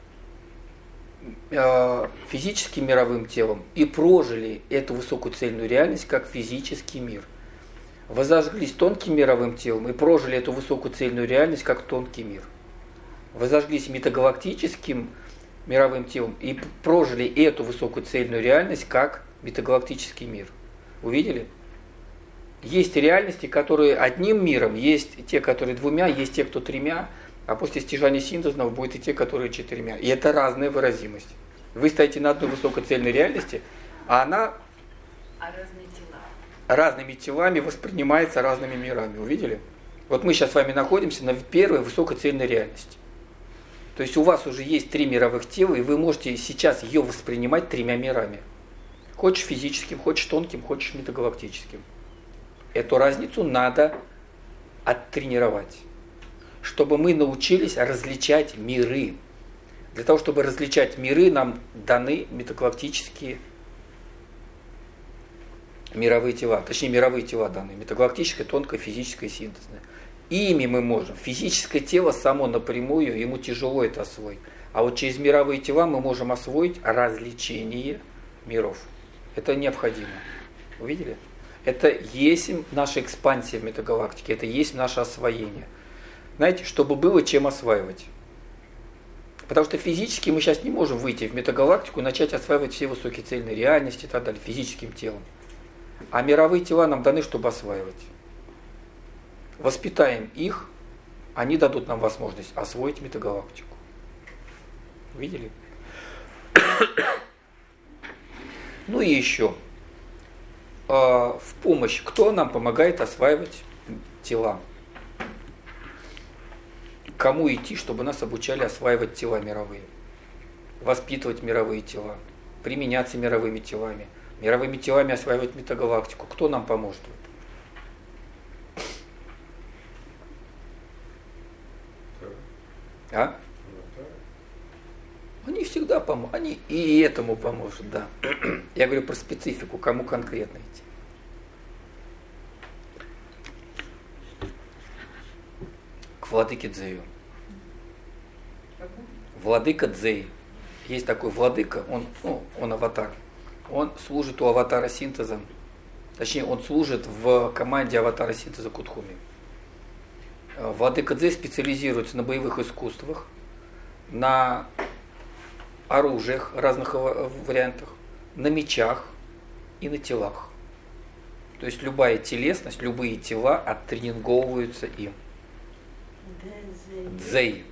физическим мировым телом и прожили эту высокую цельную реальность как физический мир. Вы зажглись тонким мировым телом и прожили эту высокую цельную реальность как тонкий мир. Вы зажглись метагалактическим мировым телом и прожили эту высокую цельную реальность как метагалактический мир. Увидели? Есть реальности, которые одним миром, есть те, которые двумя, есть те, кто тремя, а после стяжания синтезного будет и те, которые четырьмя. И это разная выразимость. Вы стоите на одной высокой цельной реальности, а она разными телами воспринимается разными мирами. Увидели? Вот мы сейчас с вами находимся на первой высокой цельной реальности. То есть у вас уже есть три мировых тела, и вы можете сейчас ее воспринимать тремя мирами. Хочешь физическим, хочешь тонким, хочешь метагалактическим. Эту разницу надо оттренировать, чтобы мы научились различать миры. Для того, чтобы различать миры, нам даны метагалактические мировые тела, точнее мировые тела даны, метагалактическое, тонкое, физическое, синтезное. Ими мы можем. Физическое тело само напрямую, ему тяжело это освоить. А вот через мировые тела мы можем освоить развлечение миров. Это необходимо. Увидели? Это есть наша экспансия в метагалактике, это есть наше освоение. Знаете, чтобы было чем осваивать. Потому что физически мы сейчас не можем выйти в метагалактику и начать осваивать все высокие цельные реальности и так далее, физическим телом. А мировые тела нам даны, чтобы осваивать. Воспитаем их, они дадут нам возможность освоить метагалактику. Видели? Ну и еще. в помощь, кто нам помогает осваивать тела? Кому идти, чтобы нас обучали осваивать тела мировые? Воспитывать мировые тела, применяться мировыми телами осваивать метагалактику. Кто нам поможет? А? Они всегда помогут. Они и этому поможет, да. Я говорю про специфику, кому конкретно идти. К владыке Дзею. Владыка Дзей. Есть такой владыка, он аватар. Он служит у аватара синтеза. Точнее, он служит в команде аватара синтеза Кутхуми. Владыка Дзей специализируется на боевых искусствах, на оружиях разных вариантах, на мечах и на телах. То есть любая телесность, любые тела оттренинговываются им. Дзей.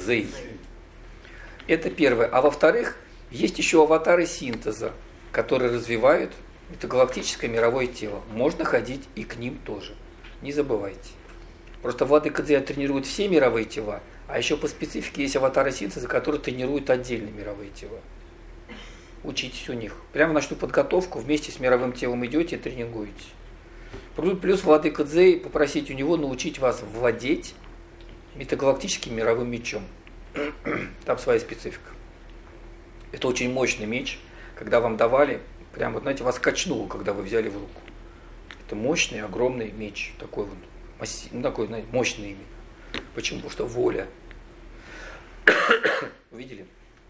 Это первое. А во-вторых, есть еще аватары синтеза, которые развивают метагалактическое мировое тело. Можно ходить и к ним тоже. Не забывайте. Просто владыка Дзей тренирует все мировые тела, а еще по специфике есть аватары синтеза, которые тренируют отдельные мировые тела. Учитесь у них. Прямо на подготовку вместе с мировым телом идете и тренингуетесь. Плюс владыка Дзей попросить у него научить вас владеть метагалактическим мировым мечом. Там своя специфика. Это очень мощный меч. Когда вам давали, прям вот, знаете, вас качнуло, когда вы взяли в руку. Это мощный, огромный меч. Такой вот, такой, знаете, мощный именно. Почему? Потому что воля. Увидели?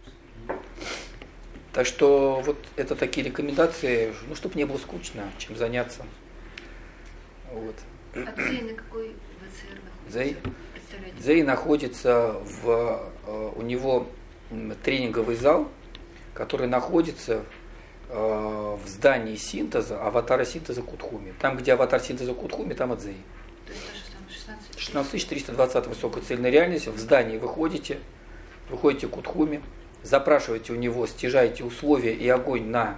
Так что вот это такие рекомендации, чтобы не было скучно, чем заняться. Вот. А Дзей на какой ВЦР находится? Дзей находится у него тренинговый зал, который находится в здании синтеза, аватара синтеза Кутхуми. Там, где аватар синтеза Кутхуми, там и Дзей. То есть то же самое, 16320 высокая цельная реальность. В здании выходите к Кутхуми, запрашиваете у него, стяжаете условия и огонь на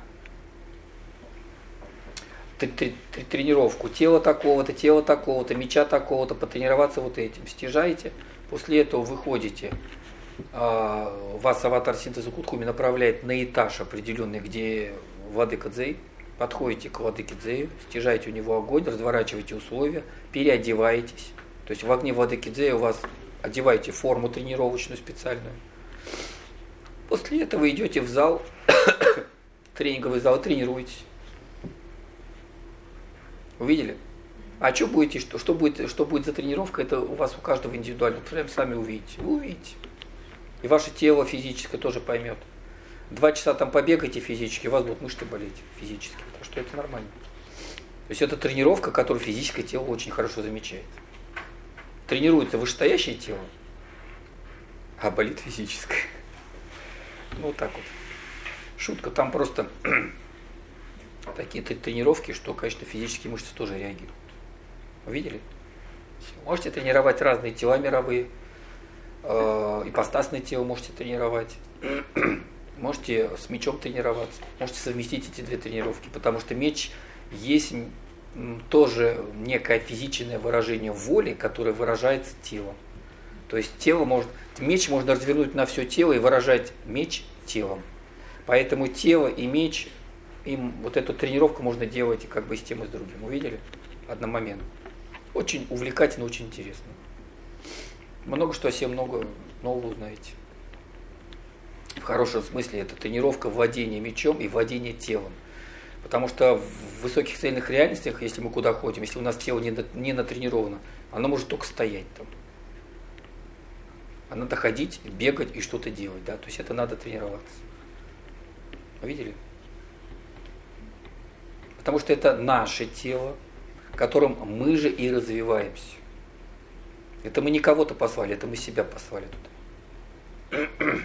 тренировку тела такого-то, меча такого-то, потренироваться вот этим. Стяжаете, после этого выходите, вас аватар синтеза Кутхуми направляет на этаж определенный, где владыка Дзей, подходите к владыке Дзею, стяжаете у него огонь, разворачиваете условия, переодеваетесь. То есть в огне владыки Дзея у вас одеваете форму тренировочную специальную. После этого идете в зал, тренинговый зал, тренируетесь. Увидели? А что будете, что будет за тренировка, это у вас у каждого индивидуально. Прям сами увидите. Вы увидите. И ваше тело физическое тоже поймет. 2 часа там побегайте физически, у вас будут мышцы болеть физически. Так что это нормально. То есть это тренировка, которую физическое тело очень хорошо замечает. Тренируется вышестоящее тело, а болит физическое. Ну вот так вот. Шутка, там просто такие тренировки, что, конечно, физические мышцы тоже реагируют. Увидели? Можете тренировать разные тела мировые, ипостасное тело можете тренировать, можете с мечом тренироваться, можете совместить эти две тренировки, потому что меч есть тоже некое физическое выражение воли, которое выражается телом. То есть меч можно развернуть на все тело и выражать меч телом. Поэтому тело и меч, им вот эту тренировку можно делать как бы и с тем, и с другим. Увидели? Одномоментно. Очень увлекательно, очень интересно. Много что о себе много нового узнаете. В хорошем смысле это тренировка владения мечом и владения телом. Потому что в высоких цельных реальностях, если мы куда ходим, если у нас тело не натренировано, оно может только стоять там. А надо ходить, бегать и что-то делать. Да? То есть это надо тренироваться. Видели? Потому что это наше тело, которым мы же и развиваемся. Это мы не кого-то послали, это мы себя послали туда.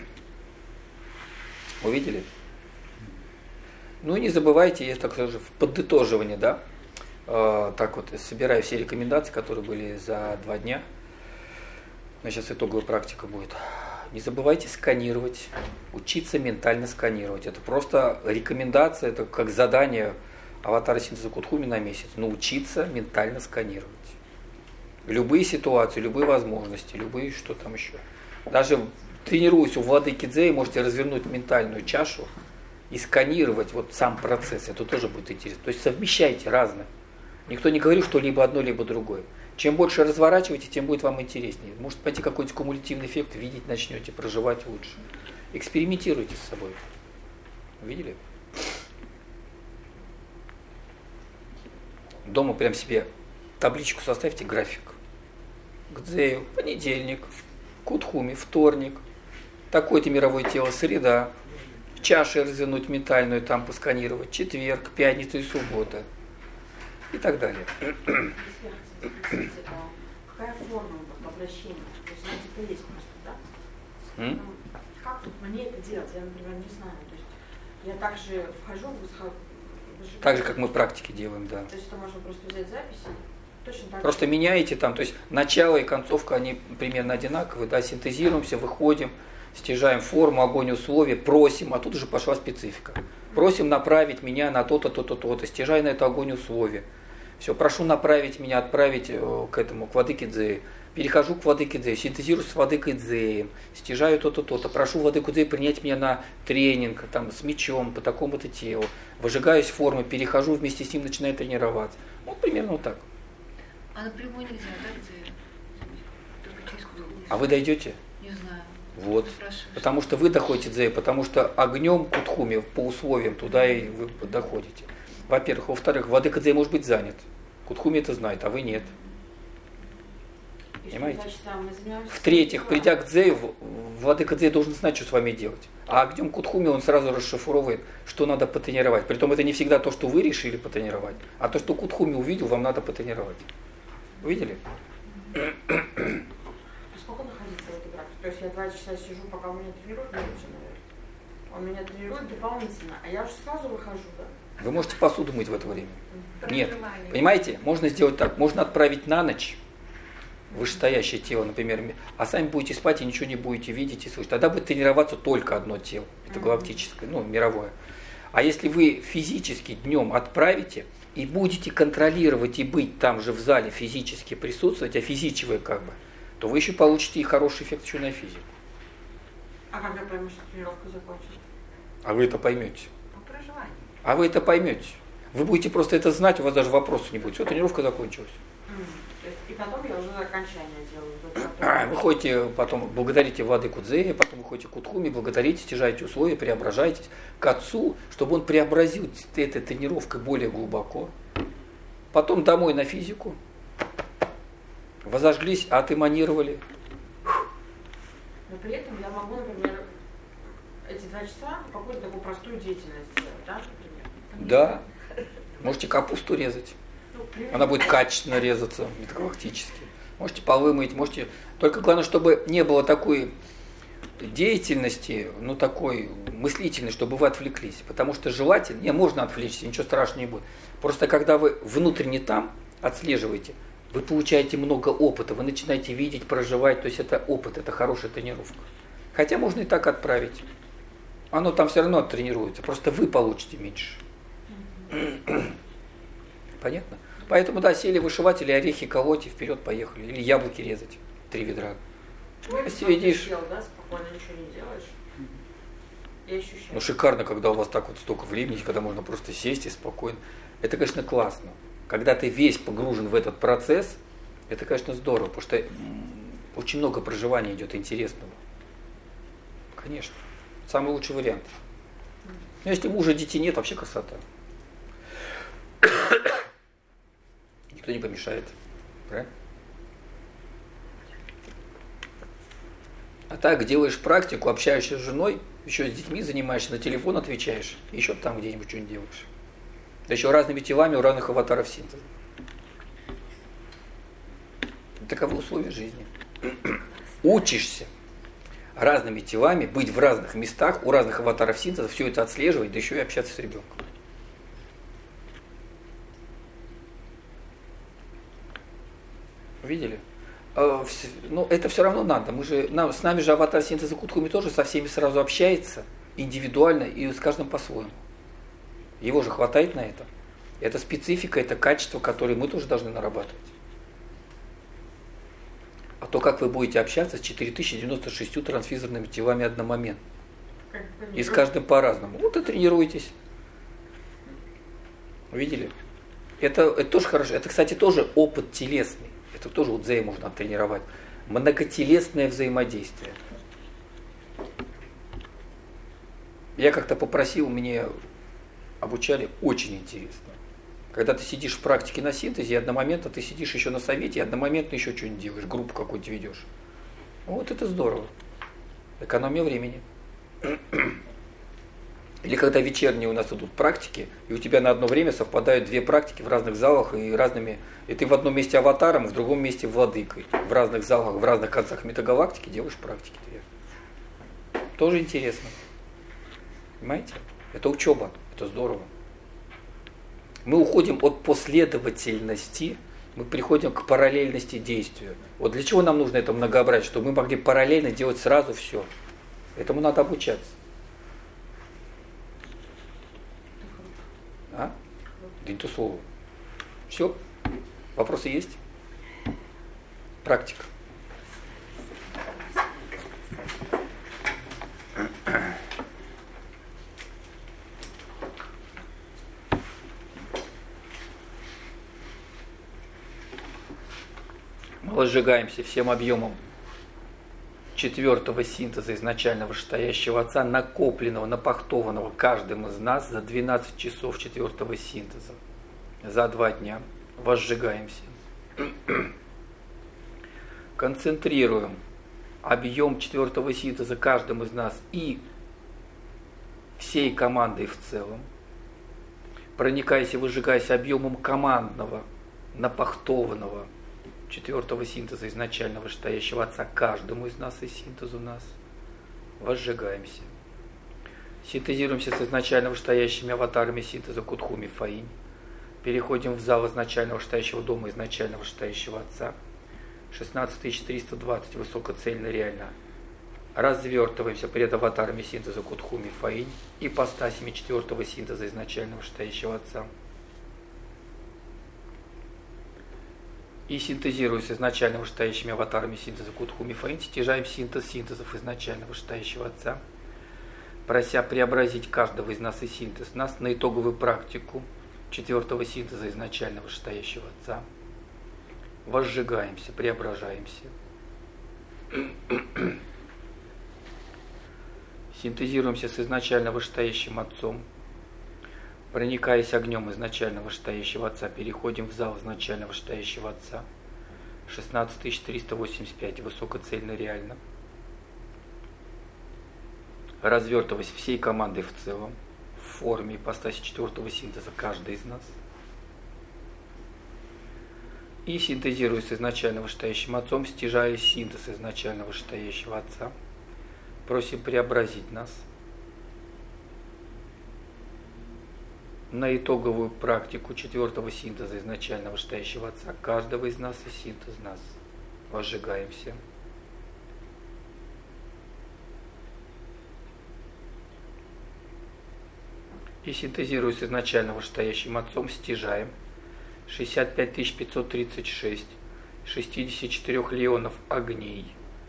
Увидели? Ну и не забывайте, есть так скажем, в подытоживании, да, так вот, собираю все рекомендации, которые были за 2 дня. Но сейчас итоговая практика будет. Не забывайте сканировать, учиться ментально сканировать. Это просто рекомендация, это как задание аватара синтеза Кутхуми на месяц. Научиться ментально сканировать. Любые ситуации, любые возможности, любые что там еще. Даже тренируясь у владыки Дзеи, можете развернуть ментальную чашу и сканировать вот сам процесс. Это тоже будет интересно. То есть совмещайте разное. Никто не говорит, что либо одно, либо другое. Чем больше разворачиваете, тем будет вам интереснее. Может пойти какой-то кумулятивный эффект, видеть начнете, проживать лучше. Экспериментируйте с собой. Видели? Дома прям себе табличку составьте, график. К Дзею понедельник, Кутхуми вторник, такое-то мировое тело среда, чаши развернуть ментальную, там посканировать, четверг, пятница и суббота и так далее. Какая форма обращения? То есть она типа есть просто, да? Как тут мне это делать? Я, например, не знаю. То есть я также вхожу в так же, как мы практики делаем, да. То есть это можно просто взять записи? Точно так просто меняете там, то есть начало и концовка, они примерно одинаковые, да, синтезируемся, выходим, стяжаем форму, огонь, условия, просим, а тут уже пошла специфика. Просим направить меня на то-то, то-то, то-то, стяжай на это огонь, условия. Все, прошу направить меня, отправить к этому, к владыке Дзеи. Перехожу к владыке Дзеи, синтезирую с владыкой Дзеи, стяжаю то-то, то-то. Прошу владыку Дзеи принять меня на тренинг там, с мечом по такому-то телу. Выжигаюсь формы, перехожу вместе с ним, начинаю тренироваться. Вот примерно вот так. А напрямую нельзя, да, Дзею? Только через Кутхуми. А вы дойдете? Не знаю. Вот. Потому что вы доходите Дзеи, потому что огнем Кутхуми по условиям туда и вы доходите. Во-первых. Во-вторых, владыка Дзеи может быть занят. Кутхуми это знает, а вы нет. Понимаете? В-третьих, придя к Дзею, владыка Дзеи должен знать, что с вами делать. А огнем Кутхуми он сразу расшифровывает, что надо потренировать. Притом это не всегда то, что вы решили потренировать, а то, что Кутхуми увидел, вам надо потренировать. Увидели? А сколько находиться в этой практике? То есть я 2 часа сижу, пока он меня тренирует, меньше, наверное. Он меня тренирует дополнительно, а я уже сразу выхожу, да? Вы можете посуду мыть в это время. Нет. Понимаете, можно сделать так. Можно отправить на ночь вышестоящее тело, например, а сами будете спать и ничего не будете видеть и слышать. Тогда будет тренироваться только одно тело. Это галактическое, мировое. А если вы физически днем отправите и будете контролировать и быть там же в зале, физически присутствовать, офизичивая как бы, то вы еще получите и хороший эффект еще на физику. А как я пойму, что тренировка закончилась? А вы это поймете. По проживанию. А вы это поймете. Вы будете просто это знать, у вас даже вопросов не будет. Все, тренировка закончилась. И потом я уже окончание делаю. Вы ходите потом, благодарите владыку Дзея, потом вы ходите к Кутхуми, благодарите, стяжаете условия, преображаетесь к Отцу, чтобы он преобразил этой тренировкой более глубоко. Потом домой на физику. Возожглись, отэманировали. Но при этом я могу, например, эти 2 часа какую-то такую простую деятельность делать, да, например? Да. Можете капусту резать. Она будет качественно резаться, метагалактически. Можете полы мыть, можете... Только главное, чтобы не было такой деятельности, такой мыслительной, чтобы вы отвлеклись. Потому что желательно... можно отвлечься, ничего страшного не будет. Просто когда вы внутренне там отслеживаете, вы получаете много опыта, вы начинаете видеть, проживать. То есть это опыт, это хорошая тренировка. Хотя можно и так отправить. Оно там все равно оттренируется. Просто вы получите меньше. Понятно? Поэтому, да, сели вышивать или орехи колоть и вперед поехали. Или яблоки резать. 3 ведра. Сидишь. Сел, да, спокойно ничего не делаешь. Я ощущаю. Шикарно, когда у вас так вот столько времени, когда можно просто сесть и спокойно. Это, конечно, классно. Когда ты весь погружен в этот процесс, это, конечно, здорово, потому что очень много проживания идет интересного. Конечно. Самый лучший вариант. Но если мужа, детей нет, вообще красота. Никто не помешает. Правильно? А так делаешь практику, общаешься с женой, еще с детьми занимаешься, на телефон отвечаешь, еще там где-нибудь что-нибудь делаешь. Да еще разными телами у разных аватаров синтеза. Таковы условия жизни. Учишься разными телами, быть в разных местах, у разных аватаров синтеза, все это отслеживать, да еще и общаться с ребенком. Видели? Это все равно надо. С нами же аватар синтеза Кутхуми тоже со всеми сразу общается, индивидуально и с каждым по-своему. Его же хватает на это. Это специфика, это качество, которое мы тоже должны нарабатывать. А то, как вы будете общаться с 4096 трансфизорными телами одномоментно. И с каждым по-разному. Вот и тренируйтесь. Видели? Это тоже хорошо. Это, кстати, тоже опыт телесный. Это тоже у дзея можно тренировать. Многотелесное взаимодействие. Я как-то попросил, мне обучали, очень интересно. Когда ты сидишь в практике на синтезе, одномоментно ты сидишь еще на совете, и одномоментно еще что-нибудь делаешь, группу какую-то ведешь. Вот это здорово. Экономия времени. Или когда вечерние у нас идут практики, и у тебя на одно время совпадают две практики в разных залах и разными. И ты в одном месте аватаром, в другом месте владыкой. В разных залах, в разных концах метагалактики делаешь практики две. Тоже интересно. Понимаете? Это учеба, это здорово. Мы уходим от последовательности, мы приходим к параллельности действия. Вот для чего нам нужно это многообразие? Чтобы мы могли параллельно делать сразу все. Этому надо обучаться. А? Да не то слово. Все? Вопросы есть? Практика. Мы возжигаемся всем объемом четвертого синтеза изначального вышестоящего Отца, накопленного, напахтованного каждым из нас за 12 часов четвертого синтеза. За 2 дня возжигаемся. Концентрируем объем четвертого синтеза каждым из нас и всей командой в целом. Проникаясь и выжигаясь объемом командного, напахтованного четвертого синтеза изначального вышестоящего Отца каждому из нас и синтезу нас. Возжигаемся. Синтезируемся с изначально вышестоящими аватарами синтеза Кутхуми Фаинь. Переходим в зал изначального вышестоящего дома изначального вышестоящего Отца. 16320 высокоцельно реально. Развертываемся перед аватарами синтеза Кутхуми Фаинь и ипостасями четвертого синтеза изначального вышестоящего Отца. И синтезируясь с изначально вышестоящими аватарами синтеза Кутхуми Фаинь, стяжаем синтез синтезов изначально вышестоящего Отца, прося преобразить каждого из нас и синтез нас на итоговую практику четвертого синтеза изначально вышестоящего Отца. Возжигаемся, преображаемся. Синтезируемся с изначально вышестоящим Отцом. Проникаясь огнем изначально вышестоящего Отца, переходим в зал изначально вышестоящего Отца. 16385 высокоцельно реально. Развертываясь всей командой в целом, в форме ипостаси четвертого синтеза каждый из нас. И синтезируясь с изначально вышестоящим Отцом, стяжая синтез изначально вышестоящего Отца, просим преобразить нас на итоговую практику четвертого синтеза изначально вышестоящего Отца каждого из нас и синтез нас. Возжигаемся. И синтезируясь с изначально вышестоящим Отцом, стяжаем 65536 64 леонов огней,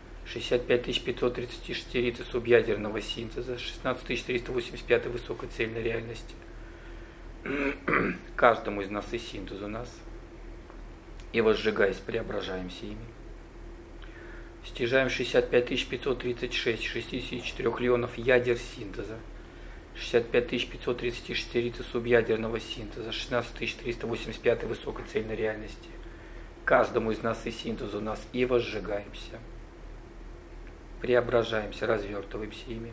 65536 рицы субъядерного синтеза, 16385 высокоцельной реальности. Каждому из нас и синтезу нас. И возжигаясь, преображаемся ими. Стяжаем 65536 64 леонов ядер синтеза, 65536 рицы субъядерного синтеза, 16385 высокоцельной реальности. Каждому из нас и синтезу нас. И возжигаемся. Преображаемся, развертываемся ими.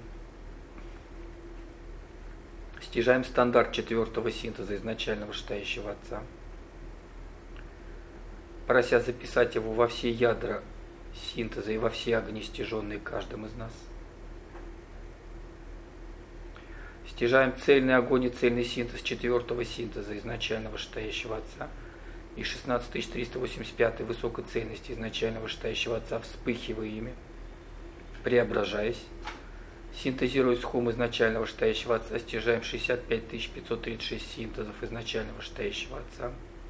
Стяжаем стандарт четвертого синтеза изначально вышестоящего Отца, прося записать его во все ядра синтеза и во все огни, стяженные каждым из нас. Стяжаем цельный огонь и цельный синтез четвертого синтеза изначально вышестоящего Отца и 16385 высокоцельности изначально вышестоящего Отца, вспыхивая ими, преображаясь. Синтезируя схум изначального вышестоящего отца, стяжаем 65 536 синтезов изначального вышестоящего отца.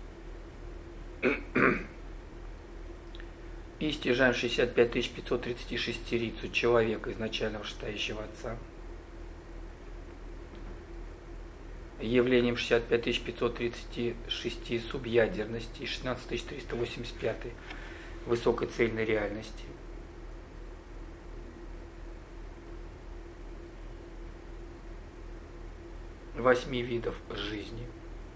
И стяжаем 65 536 рицу человека изначального вышестоящего отца. Явлением 65 536 субъядерности и 16 385 высокой цельной реальности. Восьми видов жизни.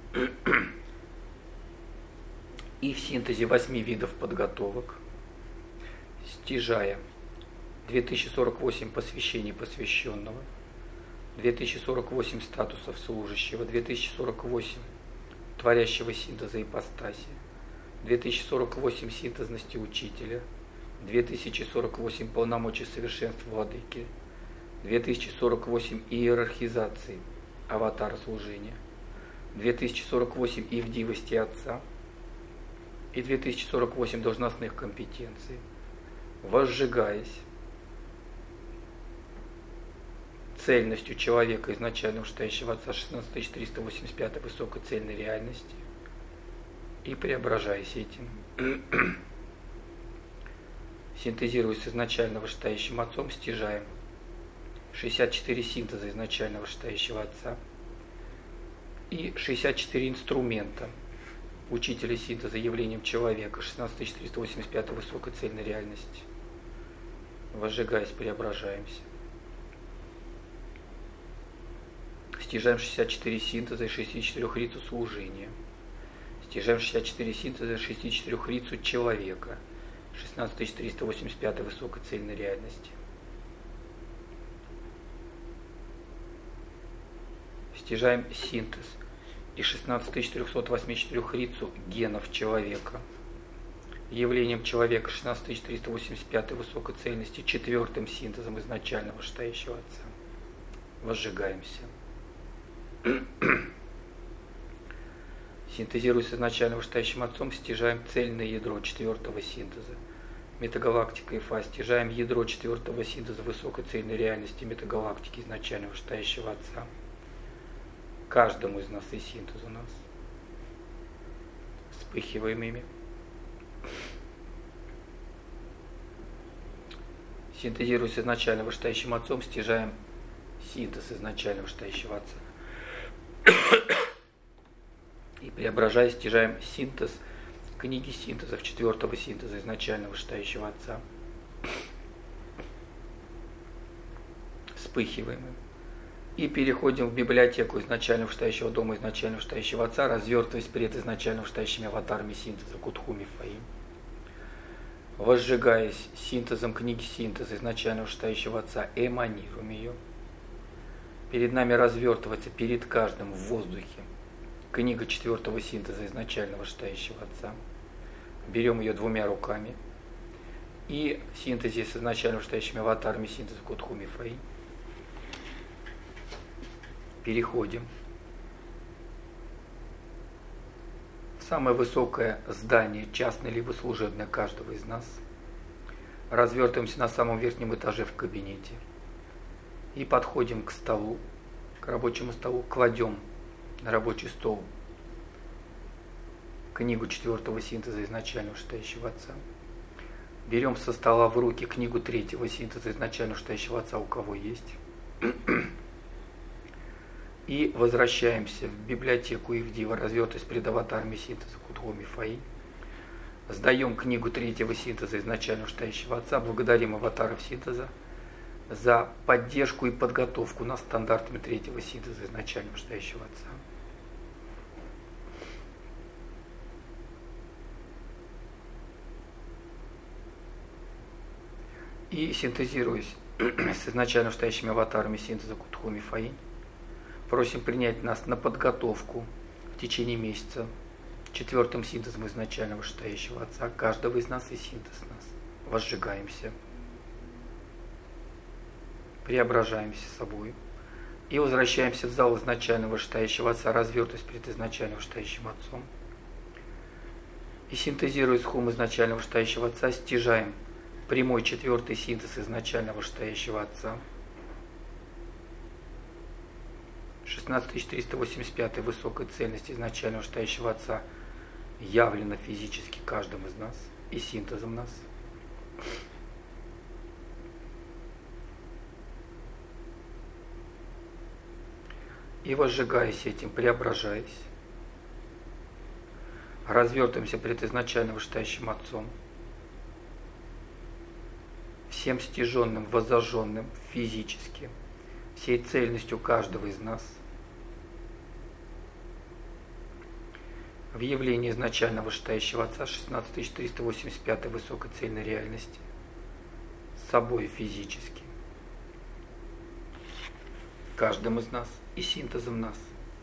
И в синтезе 8 видов подготовок, стяжая 2048 посвящений посвященного, 2048 статусов служащего, 2048 творящего синтеза ипостаси, 2048 синтезности учителя, 2048 полномочий совершенства владыки, 2048 иерархизации аватара служения, 2048 ивдивости отца и 2048 должностных компетенций, возжигаясь цельностью человека изначально вышестоящего отца 16 385 высокой цельной реальности и преображаясь этим, синтезируясь изначально вышестоящим отцом, стяжаем 64 синтеза изначально вышестоящего отца и 64 инструмента учителя синтеза явлением человека 16 385 высокой цельной реальности. Возжигаясь, преображаемся. Стяжаем 64 синтеза и 64 рицу служения. Стяжаем 64 синтеза и 64 рицу человека 16 385 высокой цельной реальности. Стяжаем синтез и 16 484 рицу генов человека. Явлением человека 16 385 высокой цельности четвертым синтезом изначального вышестоящего отца. Возжигаемся. Синтезируясь с изначально вышестоящим отцом, стяжаем цельное ядро четвертого синтеза. Метагалактика Ифа. Стяжаем ядро четвертого синтеза высокой цельной реальности метагалактики изначально вышестоящего отца. Каждому из нас и синтез у нас. Вспыхиваем ими. Синтезируясь изначально вышестоящим отцом, стяжаем синтез изначально вышестоящего отца. И преображаясь, стяжаем синтез книги синтезов четвертого синтеза изначально вышестоящего отца. Вспыхиваем им. И переходим в библиотеку изначально вышестоящего дома изначально вышестоящего отца, развертываясь перед изначально вышестоящими аватарами синтеза Кутхуми Фаим. Возжигаясь синтезом книги синтеза изначально вышестоящего отца, эманируем ее. Перед нами развертывается перед каждым в воздухе книга четвертого синтеза изначально вышестоящего отца. Берем ее двумя руками и в синтезе с изначально вышестоящими аватарами синтеза Кутхуми Фаим переходим в самое высокое здание, частное либо служебное каждого из нас. Развертываемся на самом верхнем этаже в кабинете и подходим к столу, к рабочему столу, кладем на рабочий стол книгу четвертого синтеза изначально вышестоящего отца. Берем со стола в руки книгу третьего синтеза изначально вышестоящего отца, у кого есть. И возвращаемся в библиотеку Ивдива, развертываясь перед аватарами синтеза Кутхуми Фаим. Сдаем книгу третьего синтеза изначально вышестоящего отца. Благодарим аватаров синтеза за поддержку и подготовку нас стандартами третьего синтеза изначально вышестоящего отца. И синтезируясь с изначально вышестоящими аватарами синтеза Кутхуми Фаим, просим принять нас на подготовку в течение месяца четвертым синтезом изначально вышестоящего отца, каждого из нас и синтез нас. Возжигаемся, преображаемся собой и возвращаемся в зал изначально вышестоящего отца, развертываясь перед изначально вышестоящим отцом. И синтезируя схум изначально вышестоящего отца, стяжаем прямой четвертый синтез изначально вышестоящего отца. 16385 высокой цельности изначального вышестоящего Отца явлено физически каждым из нас и синтезом нас. И возжигаясь этим, преображаясь, развертываемся пред изначально вышестоящим Отцом, всем стяженным, воззаженным физически, всей цельностью каждого из нас, в явлении изначально вышестоящего Отца 16385 высокой цельной реальности, собой физически, каждым из нас и синтезом нас.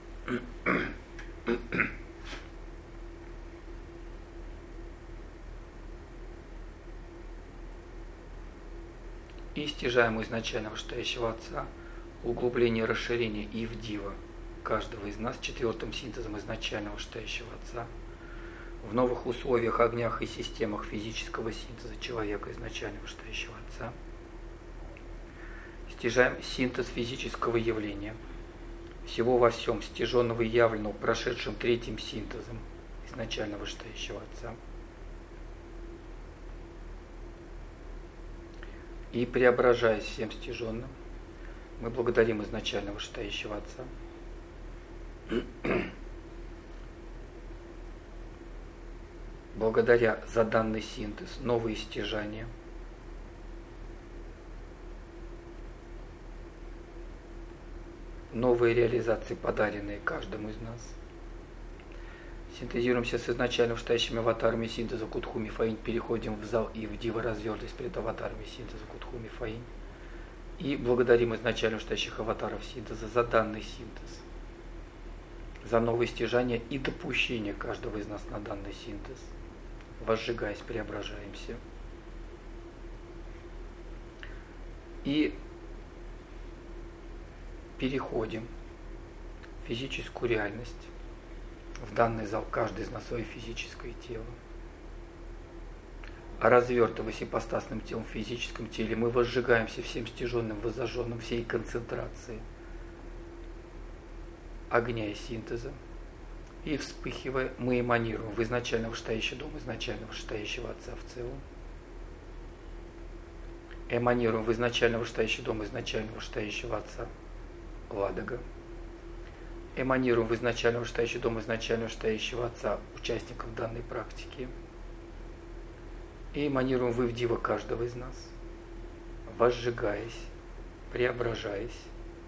И стяжаем изначально вышестоящего Отца углубление и расширение и в дива каждого из нас четвертым синтезом изначального вышестоящего Отца в новых условиях, огнях и системах физического синтеза человека изначально вышестоящего Отца. Стяжаем синтез физического явления, всего во всем, стяженного и явленного, прошедшим третьим синтезом изначально вышестоящего Отца. И преображаясь всем стяженным, мы благодарим изначально вышестоящего Отца. Благодаря за данный синтез, новые стяжания, новые реализации, подаренные каждому из нас. Синтезируемся с изначально вышестоящими аватарами синтеза Кутху Мифаинь, переходим в зал и в дива развертываясь перед аватарами синтеза Кутху Мифаинь. И благодарим изначально вышестоящих аватаров синтеза за данный синтез, за новые стяжания и допущение каждого из нас на данный синтез. Возжигаясь, преображаемся. И переходим в физическую реальность, в данный зал, каждый из нас свое физическое тело. А развертываясь ипостасным телом в физическом теле, мы возжигаемся всем стяженным, воззаженным, всей концентрацией огня и синтеза. И вспыхивая, мы эманируем в изначально вышестоящий дом изначально вышестоящего Отца в целом. Эманируем в изначально вышестоящий дом изначально вышестоящего Отца Ладога. Эманируем в изначально вышестоящий дом изначально вышестоящего Отца участников данной практики. И эманируем в дива каждого из нас, возжигаясь, преображаясь.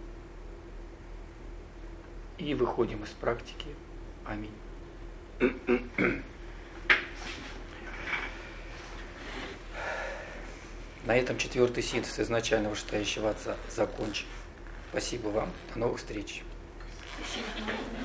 И выходим из практики. Аминь. На этом четвертый синтез изначально вышестоящего Отца закончен. Спасибо вам. До новых встреч.